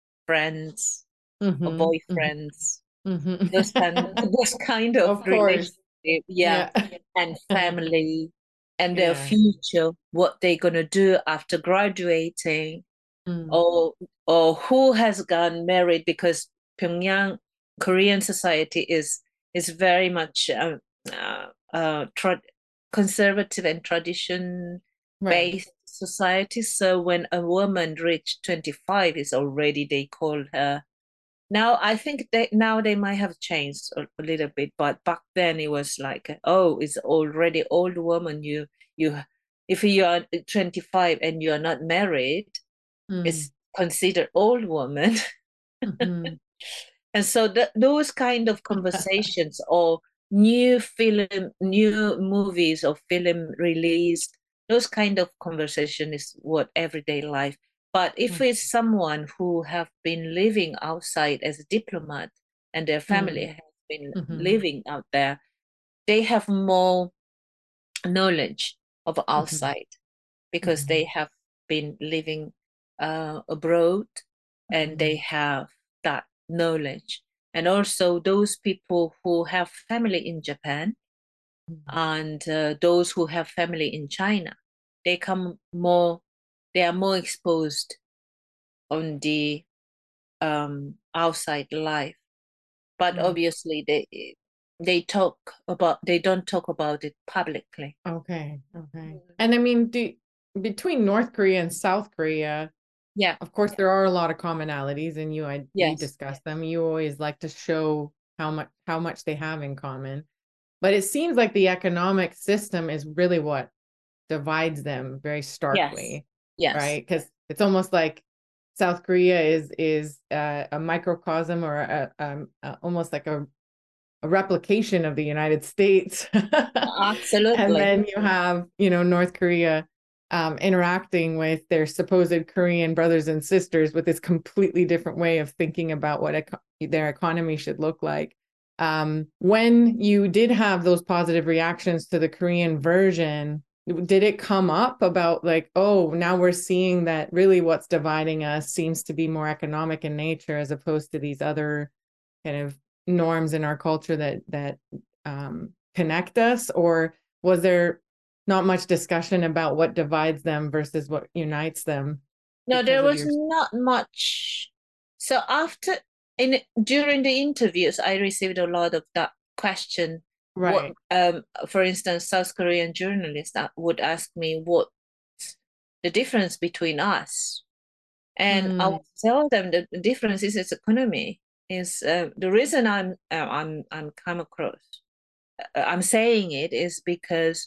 friends mm-hmm. or boyfriends, mm-hmm. those kind those kind of, of relationship, yeah, yeah. and family and their yeah. future, what they're gonna do after graduating, mm. or or who has gotten married, because Pyongyang Korean society is is very much uh, uh, uh, tra- conservative and tradition based right. society. So when a woman reached twenty-five, is already they call her. Now I think they now they might have changed a, a little bit, but back then it was like, oh, it's already old woman. You you if you are twenty-five and you are not married, mm. it's considered old woman. Mm-hmm. And so th- those kind of conversations or new film, new movies or film released, those kind of conversation is what everyday life. But if mm. it's someone who have been living outside as a diplomat and their family mm. has been mm-hmm. living out there, they have more knowledge of outside mm-hmm. because mm-hmm. they have been living uh, abroad and mm-hmm. they have that knowledge. And also those people who have family in Japan mm-hmm. and uh, those who have family in China, they come more, they are more exposed on the um, outside life. But mm-hmm. obviously they they talk about they don't talk about it publicly. Okay, okay. And I mean, do between North Korea and South Korea, Yeah. of course, there are a lot of commonalities, and you I we Yes. discuss them. You always like to show how much how much they have in common. But it seems like the economic system is really what divides them very starkly, Yes. right? Because it's almost like South Korea is is uh, a microcosm or a, um, uh, almost like a, a replication of the United States. And Absolutely. then you have, you know, North Korea um, interacting with their supposed Korean brothers and sisters with this completely different way of thinking about what eco- their economy should look like. Um, when you did have those positive reactions to the Korean version, did it come up about like, oh, now we're seeing that really what's dividing us seems to be more economic in nature as opposed to these other kind of norms in our culture that that um, connect us? Or was there not much discussion about what divides them versus what unites them No, because there of was your not much. So after in during the interviews, I received a lot of that question. What, right? um, for instance, South Korean journalists that would ask me what the difference between us, and I Mm, would tell them that the difference is its economy. Is uh, the reason I'm uh, I'm I'm come across uh, I'm saying it is because,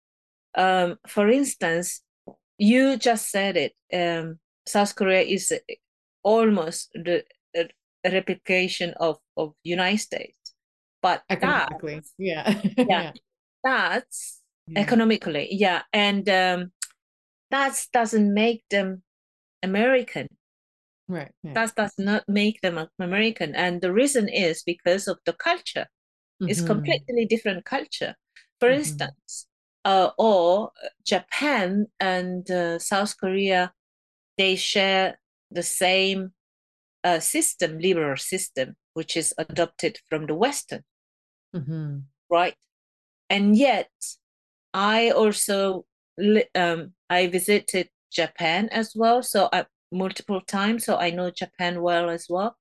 um, for instance, you just said it. Um, South Korea is almost the uh, replication of of United States, but that economically, yeah. yeah, Yeah, that's yeah, economically, yeah, and um, that doesn't make them American. right, yeah. That does not make them American, and the reason is because of the culture. It's Mm-hmm. completely different culture. For Mm-hmm. instance, uh, or Japan and uh, South Korea, they share the same uh, system, liberal system, which is adopted from the Western, Mm-hmm. right? And yet, I also um, I visited Japan as well, so I multiple times, so I know Japan well as well,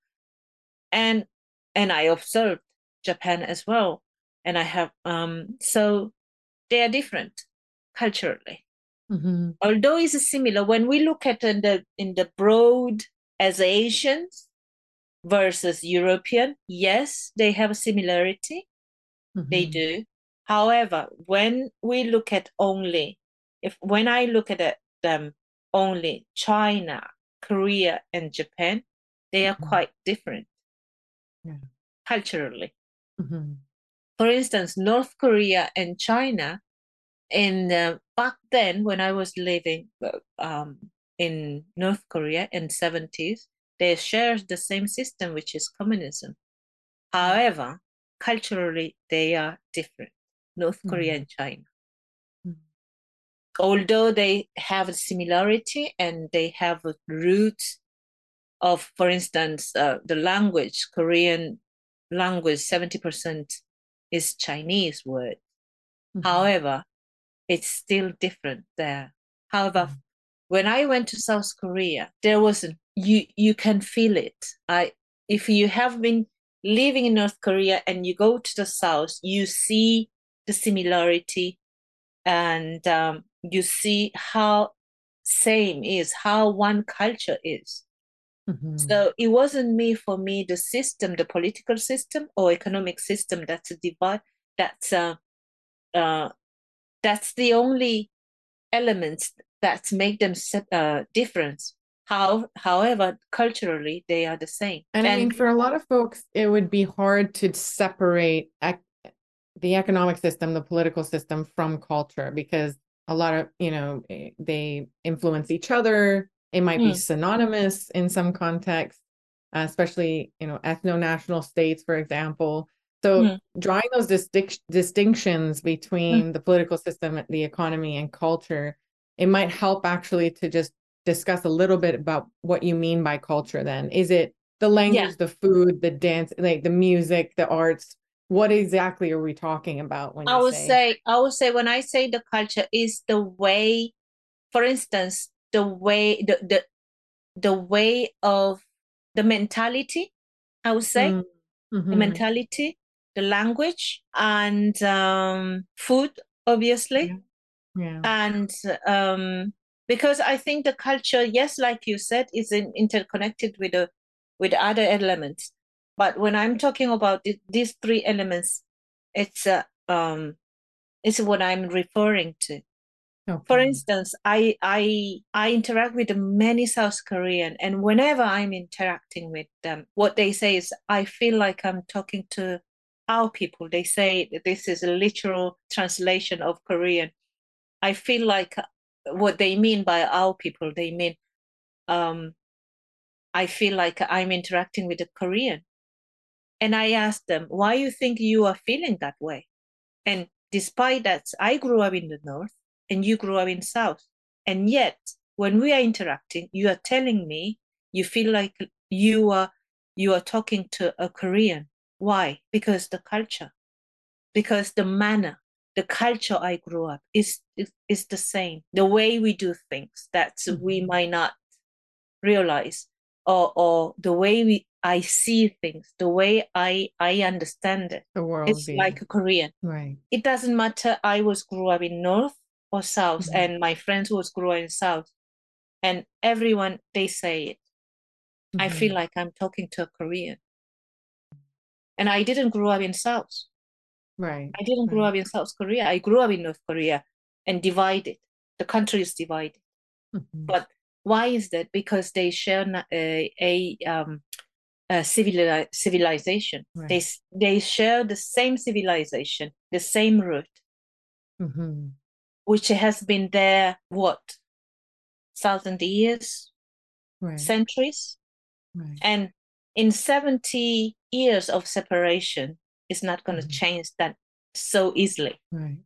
and and I observed Japan as well, and I have um so they are different culturally. Mm-hmm. Although it's similar, when we look at in the in the broad as Asians versus European, yes, they have a similarity. They Mm-hmm. do. However, when we look at only, if when I look at it, them only China, Korea, and Japan, they are Mm-hmm. quite different Yeah. culturally. Mm-hmm. For instance, North Korea and China, in uh, back then when I was living uh, um, in North Korea in seventies, they shared the same system, which is communism. However, culturally they are different, North Korea Mm-hmm. and China. Although they have a similarity and they have roots of, for instance, uh, the language, Korean language, seventy percent is Chinese word. Mm-hmm. However, it's still different there. However, Mm-hmm. when I went to South Korea, there was a, you you can feel it. I if you have been living in North Korea and you go to the south, you see the similarity, and um, you see how same is how one culture is. Mm-hmm. So it wasn't me for me the system, the political system or economic system that's a divide. That's uh, uh, that's the only elements that make them uh, different. How, however, culturally they are the same. And I And mean, for a lot of folks, it would be hard to separate ec- the economic system, the political system from culture because a lot of, you know, eh, they influence each other. It might be mm, synonymous in some contexts, uh, especially, you know, ethno-national states, for example. So mm, drawing those distinct- distinctions mm, between the political system, the economy, and culture, it might help actually to just discuss a little bit about what you mean by culture then. Is it the yeah, language, the food, the dance, like the music, the arts? What exactly are we talking about when I you would say? say I would say when I say the culture is the way, for instance, the way the the, the way of the mentality, I would say Mm, the mm-hmm, mentality, the language, and um, food, obviously. Yeah. Yeah. And um, because I think the culture, yes, like you said, is in, interconnected with the with other elements. But when I'm talking about th- these three elements, it's uh, um, it's what I'm referring to. Okay. For instance, I I I interact with many South Korean, and whenever I'm interacting with them, what they say is, I feel like I'm talking to our people. They say that this is a literal translation of Korean. I feel like what they mean by our people, they mean um, I feel like I'm interacting with a Korean. And I asked them, why you think you are feeling that way? And despite that, I grew up in the North and you grew up in South. And yet, when we are interacting, you are telling me you feel like you are you are talking to a Korean. Why? Because the culture, because the manner, the culture I grew up is is, is the same. The way we do things that mm-hmm. we might not realize, or or the way we I see things, the way I I understand it. The world it's view. like a Korean. Right. It doesn't matter I was grew up in North or South, mm-hmm. and my friends was grew up in South, and everyone they say it. Mm-hmm. I feel like I'm talking to a Korean. And I didn't grow up in South. Right. I didn't right. grow up in South Korea. I grew up in North Korea and divided. The country is divided. Mm-hmm. But why is that? Because they share a, a, um, a civili- civilization. Right. They, they share the same civilization, the same root, mm-hmm. which has been there, what, thousand years, right. centuries? Right. And in seventy years of separation, it's not going to mm-hmm. change that so easily. Right.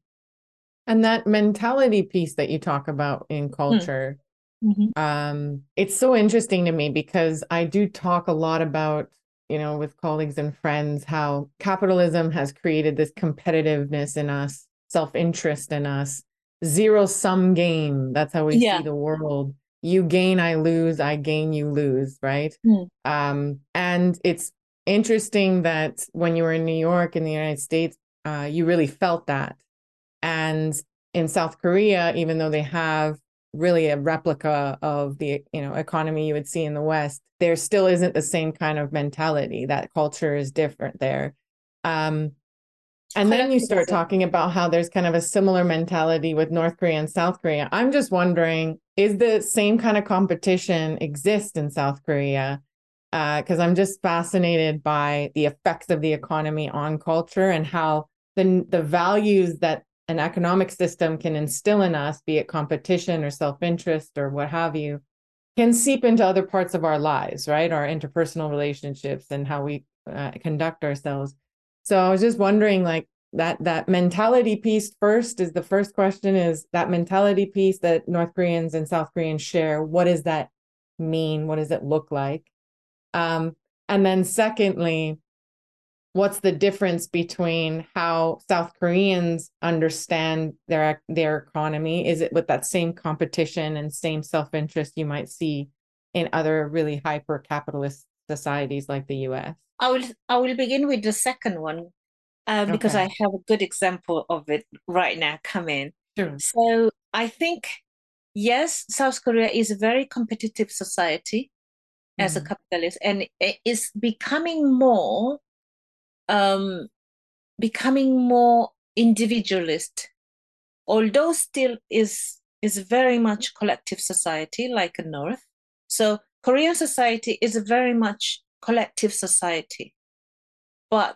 And that mentality piece that you talk about in culture, mm-hmm. um, it's so interesting to me because I do talk a lot about, you know, with colleagues and friends, how capitalism has created this competitiveness in us, self-interest in us, zero-sum game. That's how we yeah. see the world. You gain, I lose, I gain, you lose, right? Mm. Um, and it's interesting that when you were in New York in the United States, uh, you really felt that. And in South Korea, even though they have really a replica of the, you know, economy you would see in the West, there still isn't the same kind of mentality. That culture is different there. Um, and then you start talking about how there's kind of a similar mentality with North Korea and South Korea. I'm just wondering, is the same kind of competition exist in South Korea? Because uh, I'm just fascinated by the effects of the economy on culture and how the the values that an economic system can instill in us, be it competition or self-interest or what have you, can seep into other parts of our lives, right? Our interpersonal relationships and how we uh, conduct ourselves. So I was just wondering, like, that that mentality piece first is the first question, is that mentality piece that North Koreans and South Koreans share. What does that mean? What does it look like? Um, and then secondly, what's the difference between how South Koreans understand their their economy? Is it with that same competition and same self-interest you might see in other really hyper-capitalist societies like the U S? I will I will begin with the second one uh, because okay. I have a good example of it right now coming. Sure. So I think, yes, South Korea is a very competitive society mm. as a capitalist, and it is becoming more um, becoming more individualist, although still is is very much collective society like a North. So Korean society is a very much collective society. But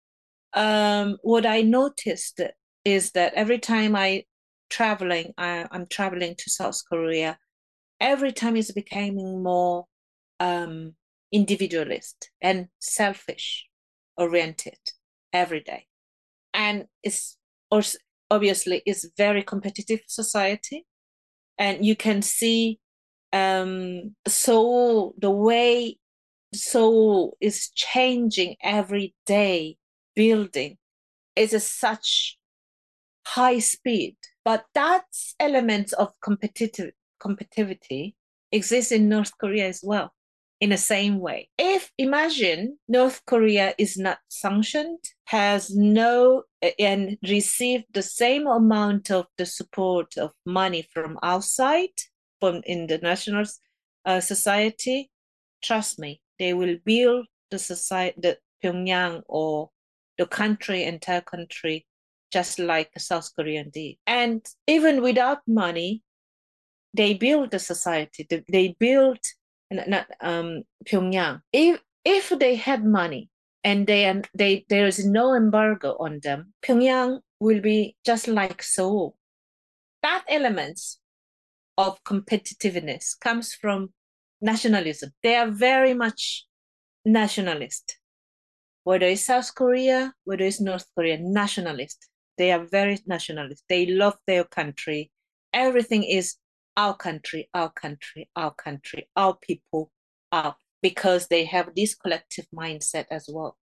um, what I noticed is that every time I traveling, I, I'm traveling to South Korea, every time it's becoming more um, individualist and selfish oriented every day. And it's also obviously it's very competitive society, and you can see um so the way so is changing every day, building is a such high speed, but that's elements of competitive competitivity exists in North Korea as well. in the same way. If imagine North Korea is not sanctioned, has no and received the same amount of the support of money from outside, from international uh, society, trust me, they will build the society, the Pyongyang or the country, entire country, just like South Korea did. And even without money, they build the society. They build not um, Pyongyang. If if they had money and they they there is no embargo on them, Pyongyang will be just like Seoul. That elements of competitiveness comes from nationalism. They are very much nationalist. Whether it's South Korea, whether it's North Korea, nationalist. They are very nationalist. They love their country. Everything is our country, our country, our country, our people, our, because they have this collective mindset as well.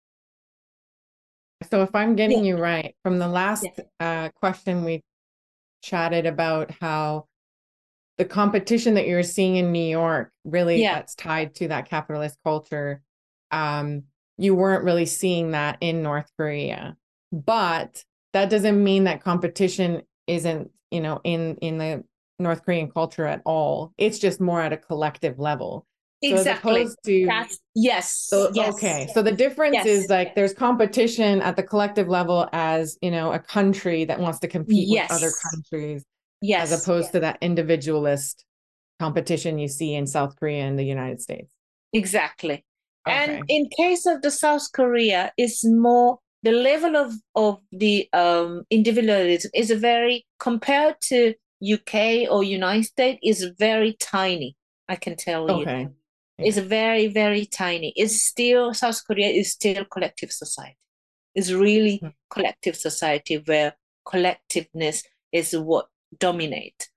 So if I'm getting yeah. you right, from the last yeah. uh, question we chatted about how the competition that you're seeing in New York, really yeah. that's tied to that capitalist culture. Um, you weren't really seeing that in North Korea, but that doesn't mean that competition isn't, you know, in, in the North Korean culture at all. It's just more at a collective level. Exactly. So as opposed to, That's, yes. So, yes. okay. So the difference yes. is like there's competition at the collective level as, you know, a country that wants to compete yes. with other countries. Yes. As opposed yes. to that individualist competition you see in South Korea and the United States. Exactly. Okay. And in case of the South Korea, it's more the level of, of the um, individualism is very, compared to U K or United States, is very tiny. I can tell you. Okay. Yeah. It's very, very tiny. It's still, South Korea is still collective society. It's really mm-hmm. collective society where collectiveness is what dominate.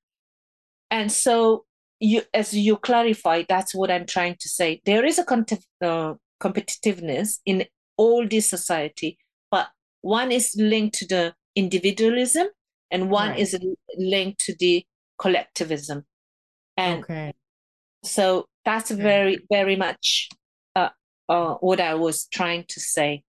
And so you, as you clarify, that's what I'm trying to say. There is a uh, competitiveness in all this society, but one is linked to the individualism and one right. is linked to the collectivism. And okay. so that's okay. very, very much uh, uh, what I was trying to say.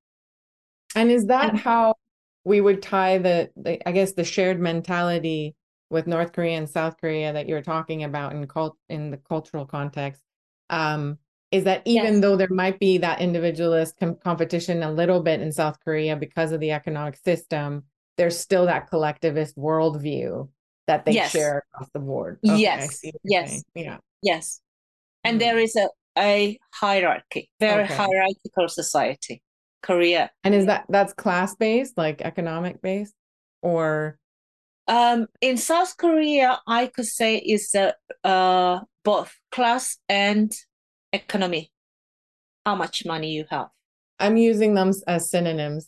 And is that and, how we would tie the, the, I guess, the shared mentality with North Korea and South Korea that you're talking about in cult in the cultural context? Um, is that even yes. though there might be that individualist com competition a little bit in South Korea because of the economic system, there's still that collectivist worldview that they yes. share across the board. Okay, yes. Yes. Saying. Yeah. Yes. And mm. there is a, a hierarchy, very okay. hierarchical society, Korea. And is that, that's class-based, like economic-based, or? Um, in South Korea, I could say is uh, uh, both class and economy. How much money you have. I'm using them as synonyms.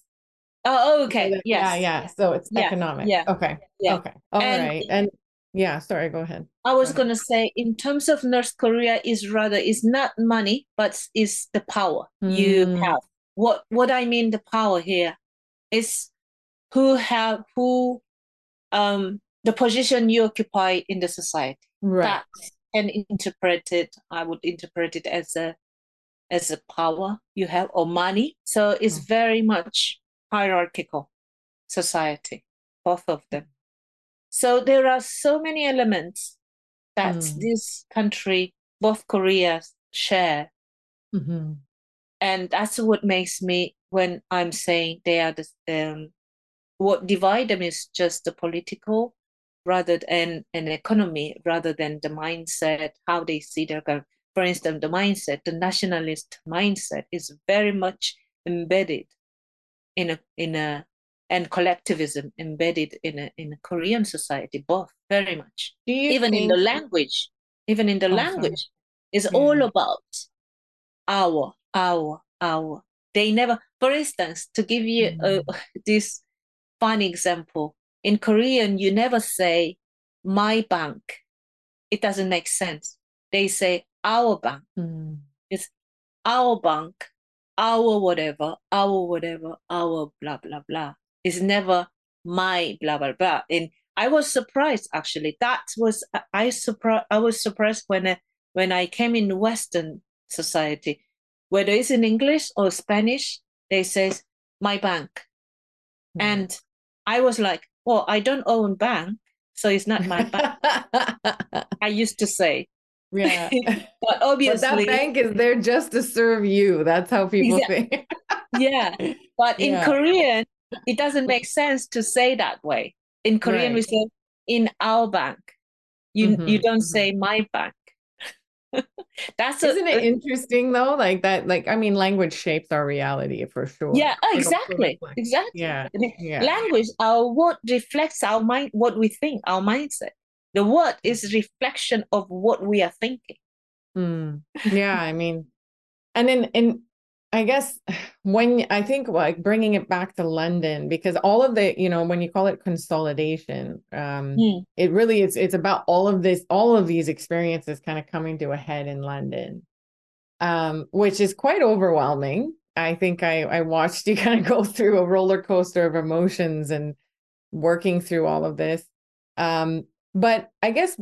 Oh, okay. So that, yes. Yeah, yeah. So it's yeah. economic. Yeah. Okay. Yeah. Okay. All and, right. And yeah, sorry, go ahead. I was going to say, in terms of North Korea, is rather, is not money, but is the power mm. you have. What what I mean, the power here is who have, who, um, the position you occupy in the society. Right. That can interpret it, I would interpret it as a, as a power you have or money. So it's mm. very much hierarchical society, both of them. So there are so many elements that mm. this country, both Koreas, share. Mm-hmm. And that's what makes me, when I'm saying they are the, um, what divide them is just the political rather than an economy, rather than the mindset, how they see their government. For instance, the mindset, the nationalist mindset is very much embedded in a, in a, and collectivism embedded in a, in a Korean society, both very much. Even think... in the language, even in the oh, language, is yeah. all about our, our, our. They never, for instance, to give you mm. uh, this funny example, in Korean, you never say my bank. It doesn't make sense. They say our bank. Mm. It's our bank, our whatever, our whatever, our blah, blah, blah. It's never my blah, blah, blah. And I was surprised, actually. That was, I surprised, I was surprised when, uh, when I came in Western society. Whether it's in English or Spanish, they say my bank. Mm. And I was like, well, I don't own bank, so it's not my bank. I used to say. Yeah. But obviously. But that bank is there just to serve you. That's how people exactly. think. Yeah. But yeah. In Korean, it doesn't make sense to say that way. In Korean, right. We say in our bank. You mm-hmm. you don't mm-hmm. say my bank. That's Isn't a, it interesting though? Like that, like I mean, language shapes our reality for sure. Yeah, exactly. Exactly. Yeah. yeah. Language, our word reflects our mind, what we think, our mindset. The word is reflection of what we are thinking. Mm. Yeah, I mean, and then and I guess when I think like bringing it back to London, because all of the, you know, when you call it consolidation, um, mm. it really is, it's about all of this, all of these experiences kind of coming to a head in London, um, which is quite overwhelming. I think I, I watched you kind of go through a roller coaster of emotions and working through all of this. Um, but I guess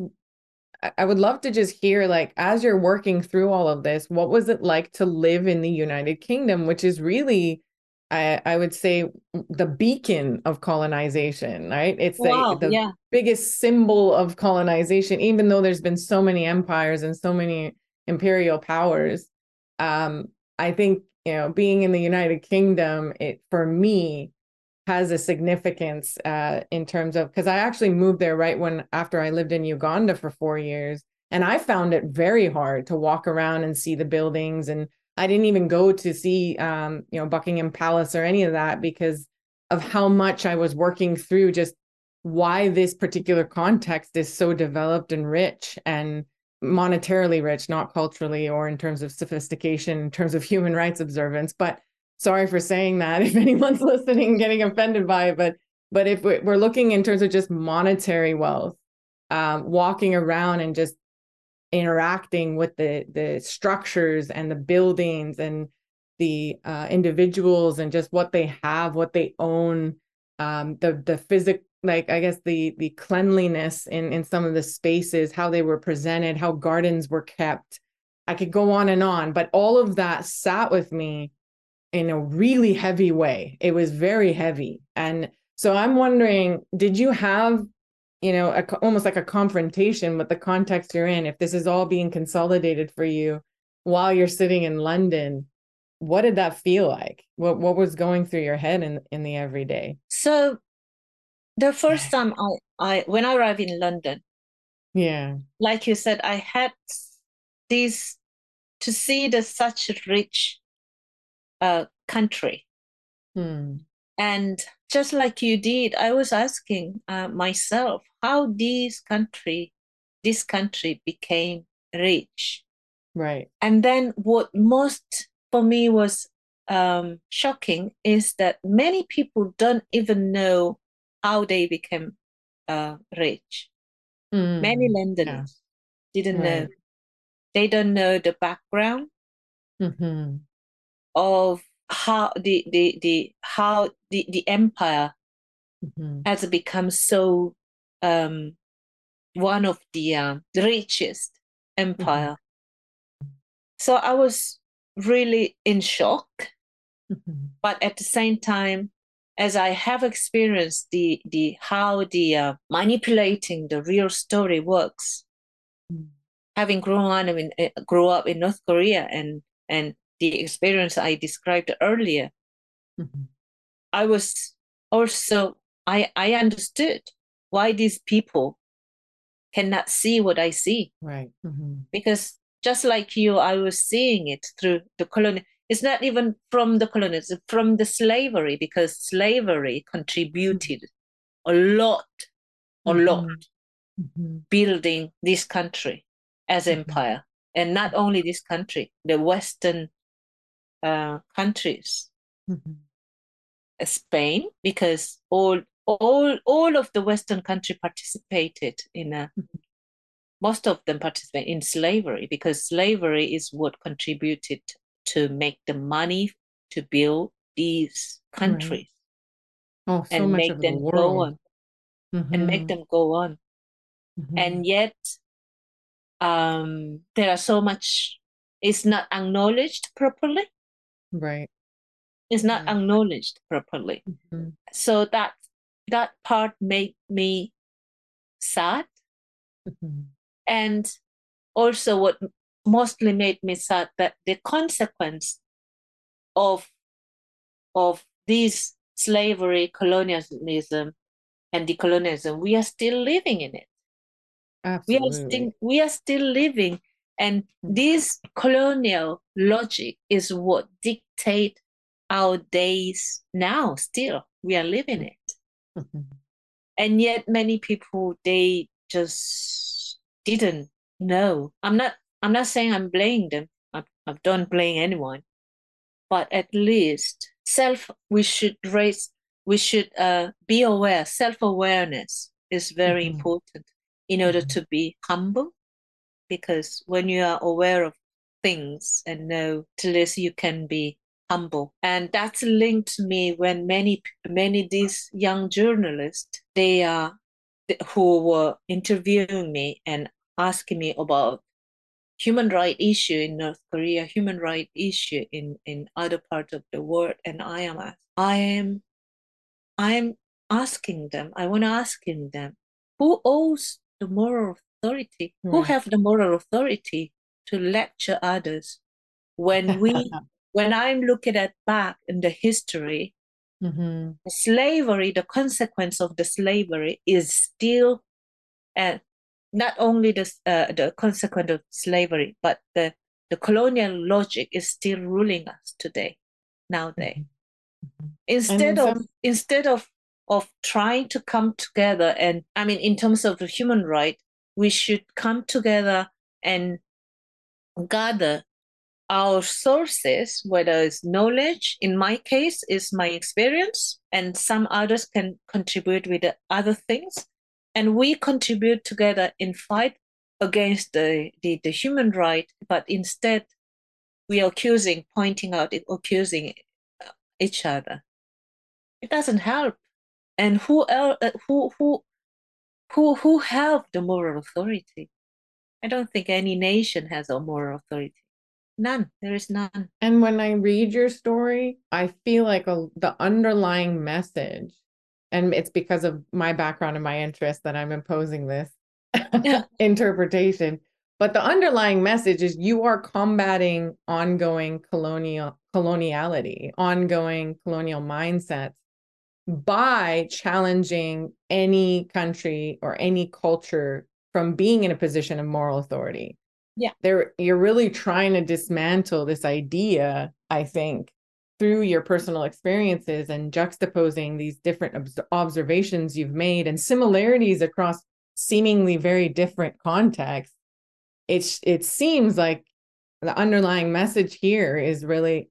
I would love to just hear, like, as you're working through all of this, what was it like to live in the United Kingdom, which is really, I, I would say, the beacon of colonization, right? It's wow, the, the yeah. biggest symbol of colonization, even though there's been so many empires and so many imperial powers. Um, I think, you know, being in the United Kingdom, it, for me, has a significance uh, in terms of, because I actually moved there right when, after I lived in Uganda for four years. And I found it very hard to walk around and see the buildings. And I didn't even go to see, um, you know, Buckingham Palace or any of that because of how much I was working through just why this particular context is so developed and rich and monetarily rich, not culturally or in terms of sophistication, in terms of human rights observance. But sorry for saying that if anyone's listening and getting offended by it, but but if we're looking in terms of just monetary wealth, um, walking around and just interacting with the the structures and the buildings and the uh, individuals and just what they have, what they own, um, the the physical, like I guess the the cleanliness in in some of the spaces, how they were presented, how gardens were kept. I could go on and on, but all of that sat with me in a really heavy way. It was very heavy. And so I'm wondering, did you have, you know, a, almost like a confrontation with the context you're in? If this is all being consolidated for you while you're sitting in London, what did that feel like? What what was going through your head in, in the everyday? So the first time I, I, when I arrived in London, yeah, like you said, I had this, to see the such rich uh, country. Hmm. And just like you did, I was asking uh, myself how this country, this country became rich. Right. And then what most for me was um, shocking is that many people don't even know how they became uh, rich. Mm, many Londoners yeah. didn't right. know. They don't know the background mm-hmm. of how the the the how the the empire mm-hmm. has become so um one of the uh, richest empire. Mm-hmm. So I was really in shock, mm-hmm. but at the same time, as I have experienced the the how the uh, manipulating the real story works, mm-hmm. having grown up in uh, grew up in North Korea and and the experience I described earlier, mm-hmm. I was also I I understood why these people cannot see what I see. Right. Mm-hmm. Because just like you, I was seeing it through the colony. It's not even from the colonies, it's from the slavery, because slavery contributed mm-hmm. a lot, a mm-hmm. lot, mm-hmm. building this country as mm-hmm. empire. And not only this country, the Western uh, countries. Mm-hmm. Spain, because all all all of the Western country participated in a mm-hmm. most of them participate in slavery, because slavery is what contributed to make the money to build these countries. Right. Oh, so and much make of them the world. go on mm-hmm. and make them go on. Mm-hmm. And yet um there are so much is not acknowledged properly. Right. It's not Right. acknowledged properly. Mm-hmm. So that that part made me sad. Mm-hmm. And also what mostly made me sad, that the consequence of of this slavery, colonialism, and decolonialism, we are still living in it. We are Absolutely. still we are still living, and this colonial logic is what dictate our days now. Still, we are living it, Mm-hmm. and yet many people, they just didn't know. I'm not. I'm not saying I'm blaming them. I, I don't blame anyone, but at least self. We should raise. We should uh, be aware. Self awareness is very Mm-hmm. important in order Mm-hmm. to be humble, because when you are aware of things and know, at least you can be humble. And that's linked to me when many many these young journalists, they are who were interviewing me and asking me about human right issue in North Korea, human right issue in in other parts of the world, and I am I am I am asking them, I want to asking them, who owes the moral authority? Who Right. have the moral authority to lecture others when we, when I'm looking at back in the history, Mm-hmm. slavery, the consequence of the slavery is still, uh, not only the, uh, the consequence of slavery, but the, the colonial logic is still ruling us today, nowadays. Mm-hmm. And in Instead of some instead of of trying to come together, and I mean in terms of the human right, we should come together and gather our sources, whether it's knowledge, in my case is my experience, and some others can contribute with the other things, and we contribute together in fight against the, the, the human right, but instead we are accusing, pointing out, accusing each other. It doesn't help. And who else, uh, who who who who have the moral authority? I don't think any nation has a moral authority. None. There is none. and when I read your story, I feel like a, the underlying message, and it's because of my background and my interest that I'm imposing this Yeah. interpretation. But the underlying message is you are combating ongoing colonial coloniality, ongoing colonial mindsets by challenging any country or any culture from being in a position of moral authority. Yeah. There, you're really trying to dismantle this idea, I think, through your personal experiences and juxtaposing these different ob- observations you've made and similarities across seemingly very different contexts. It's, it seems like the underlying message here is really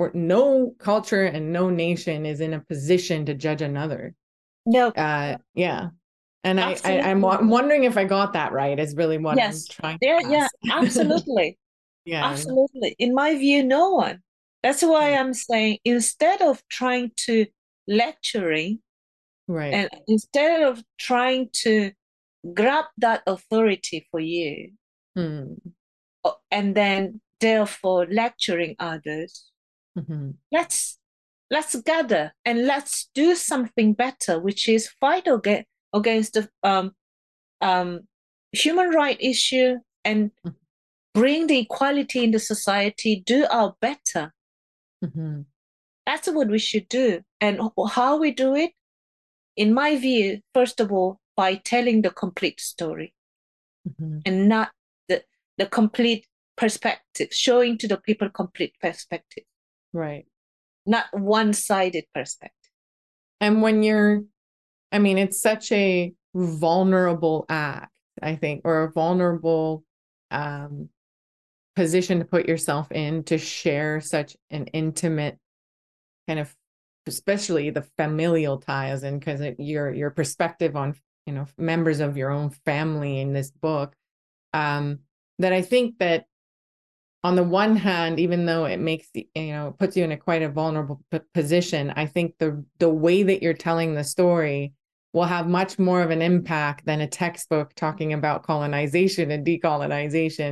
no culture and no nation is in a position to judge another. No. Uh, yeah. And I, I, I'm, Absolutely. I'm wondering if I got that right, is really what I'm Yes. trying Yeah. to Yeah. ask. Absolutely. Yeah. Absolutely. In my view, no one. That's why Right. I'm saying, instead of trying to lecturing, Right. and instead of trying to grab that authority for you, Hmm. and then therefore lecturing others, Mm-hmm. let's let's gather and let's do something better, which is fight against against the um, um, human right issue and bring the equality in the society, do our better. Mm-hmm. That's what we should do. And how we do it, in my view, first of all, by telling the complete story, Mm-hmm. and not the, the complete perspective, showing to the people complete perspective, Right. not one-sided perspective. And when you're, I mean, it's such a vulnerable act, I think, or a vulnerable um, position to put yourself in to share such an intimate kind of, especially the familial ties, and because your your perspective on, you know, members of your own family in this book, um, that I think that on the one hand, even though it makes the, you know, puts you in a quite a vulnerable p- position, I think the the way that you're telling the story will have much more of an impact than a textbook talking about colonization and decolonization.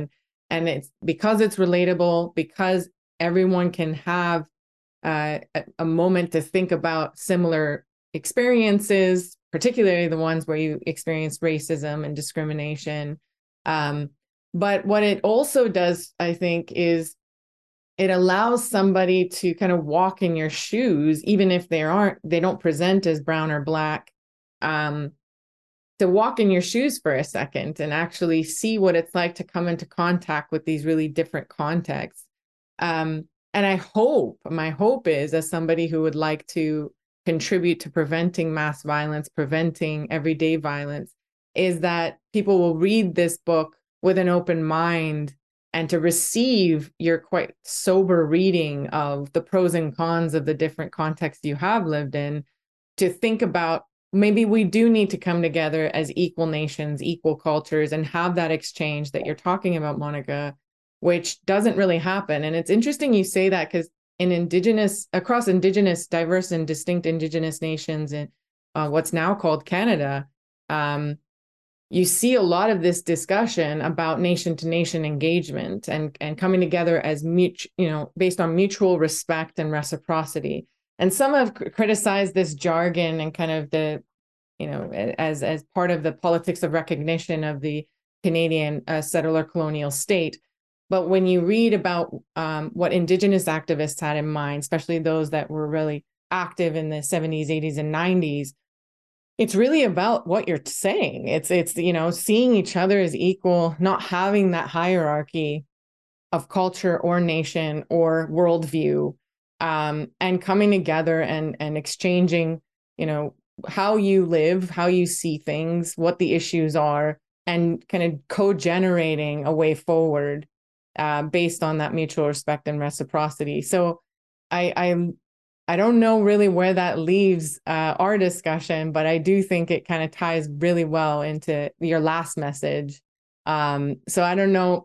And it's because it's relatable, because everyone can have uh, a, a moment to think about similar experiences, particularly the ones where you experience racism and discrimination. Um, but what it also does, I think, is it allows somebody to kind of walk in your shoes, even if they aren't, they don't present as brown or black, um, to walk in your shoes for a second and actually see what it's like to come into contact with these really different contexts. Um, and I hope, my hope is, as somebody who would like to contribute to preventing mass violence, preventing everyday violence, is that people will read this book with an open mind and to receive your quite sober reading of the pros and cons of the different contexts you have lived in, to think about maybe we do need to come together as equal nations, equal cultures, and have that exchange that you're talking about, Monica, which doesn't really happen. And it's interesting you say that, because in indigenous, across indigenous, diverse and distinct indigenous nations in uh, what's now called Canada, um, you see a lot of this discussion about nation to nation engagement and, and coming together as mutual, you know, based on mutual respect and reciprocity. And some have criticized this jargon and kind of the, you know, as, as part of the politics of recognition of the Canadian uh, settler colonial state. But when you read about um, what Indigenous activists had in mind, especially those that were really active in the seventies, eighties, and nineties, it's really about what you're saying. It's, it's, you know, seeing each other as equal, not having that hierarchy of culture or nation or worldview, um, and coming together and, and exchanging, you know, how you live, how you see things, what the issues are, and kind of co-generating a way forward uh, based on that mutual respect and reciprocity. So I, I'm, I don't know really where that leaves uh, our discussion, but I do think it kind of ties really well into your last message. Um, so I don't know,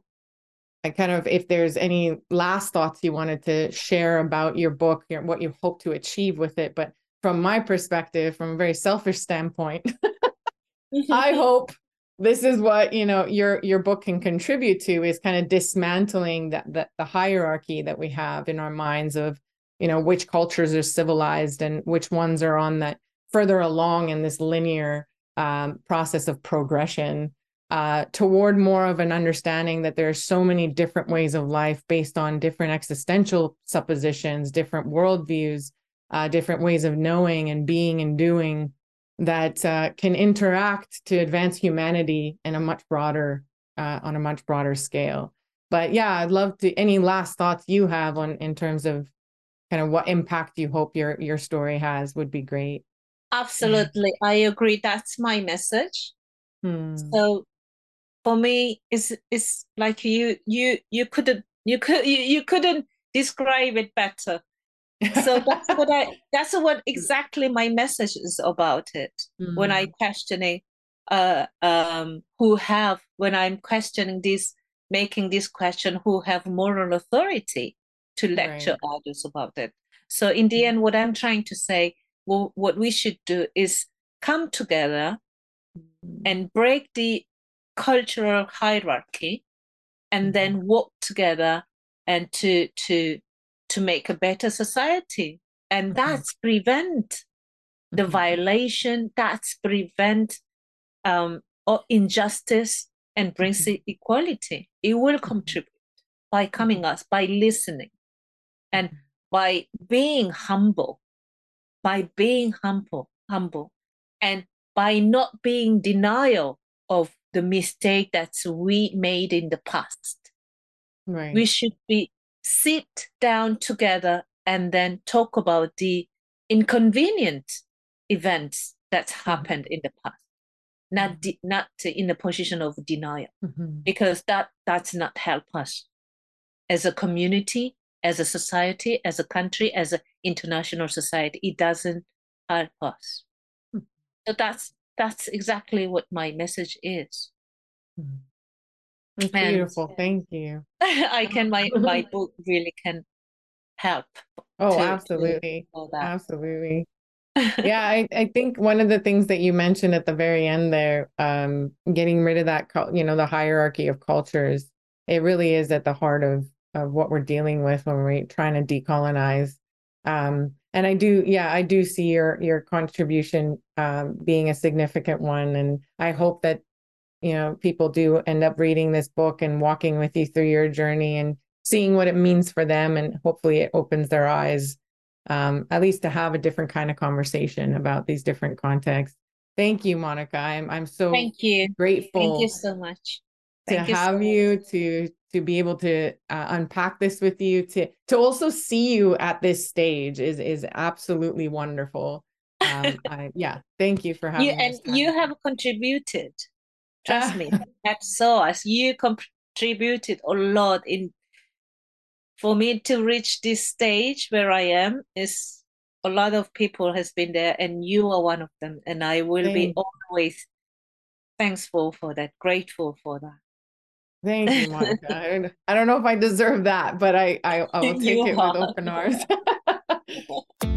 I kind of, if there's any last thoughts you wanted to share about your book, your, what you hope to achieve with it. But from my perspective, from a very selfish standpoint, I hope this is what, you know, your your book can contribute to, is kind of dismantling that, that the hierarchy that we have in our minds of, you know, which cultures are civilized and which ones are on that further along in this linear um, process of progression uh, toward more of an understanding that there are so many different ways of life based on different existential suppositions, different worldviews, uh, different ways of knowing and being and doing, that uh, can interact to advance humanity in a much broader, uh, on a much broader scale. But yeah, I'd love to, any last thoughts you have on, in terms of kind of what impact you hope your, your story has, would be great. Absolutely. I agree. That's my message. Hmm. So for me, it's, it's like you, you, you couldn't, you could, you, you couldn't describe it better. So that's what I, that's what exactly my message is about it. Mm. When I questioning, uh, um, who have, when I'm questioning this, making this question, who have moral authority to lecture right. others about it. So in the end, what I'm trying to say, well, what we should do is come together and break the cultural hierarchy, and mm-hmm. then work together and to to to make a better society. And mm-hmm. that's prevent the mm-hmm. violation, that's prevent um, injustice, and brings mm-hmm. equality. It will contribute by coming mm-hmm. us, by listening, and mm-hmm. by being humble, by being humble, humble, and by not being denial of the mistake that we made in the past. Right. We should be sit down together and then talk about the inconvenient events that happened mm-hmm. in the past, not mm-hmm. de- not in a position of denial, mm-hmm. because that that's not help us as a community, as a society, as a country, as an international society. It doesn't help us. Mm-hmm. So that's that's exactly what my message is. Mm-hmm. It's beautiful. And thank you. I can, my, my book really can help. Oh, to, absolutely. To absolutely. Yeah, I, I think one of the things that you mentioned at the very end there, um, getting rid of that, you know, the hierarchy of cultures, it really is at the heart of of what we're dealing with when we're trying to decolonize. Um, and I do, yeah, I do see your your contribution um, being a significant one, and I hope that you know people do end up reading this book and walking with you through your journey and seeing what it means for them, and hopefully it opens their eyes, um, at least to have a different kind of conversation about these different contexts. Thank you, Monica. I'm I'm so Thank you. Thank you grateful so much. to Thank you so have much. you, to to be able to uh, unpack this with you, to to also see you at this stage is is absolutely wonderful. Um, I yeah, thank you for You having and this you time. have contributed. Trust Uh, me, that's so as you contributed a lot in for me to reach this stage where I am. Is a lot of people has been there, and you are one of them, and I will be thank always thankful for that, grateful for thank you, that. Monica. I don't, I don't know if I deserve that, but I I, I will take You it with are. open arms.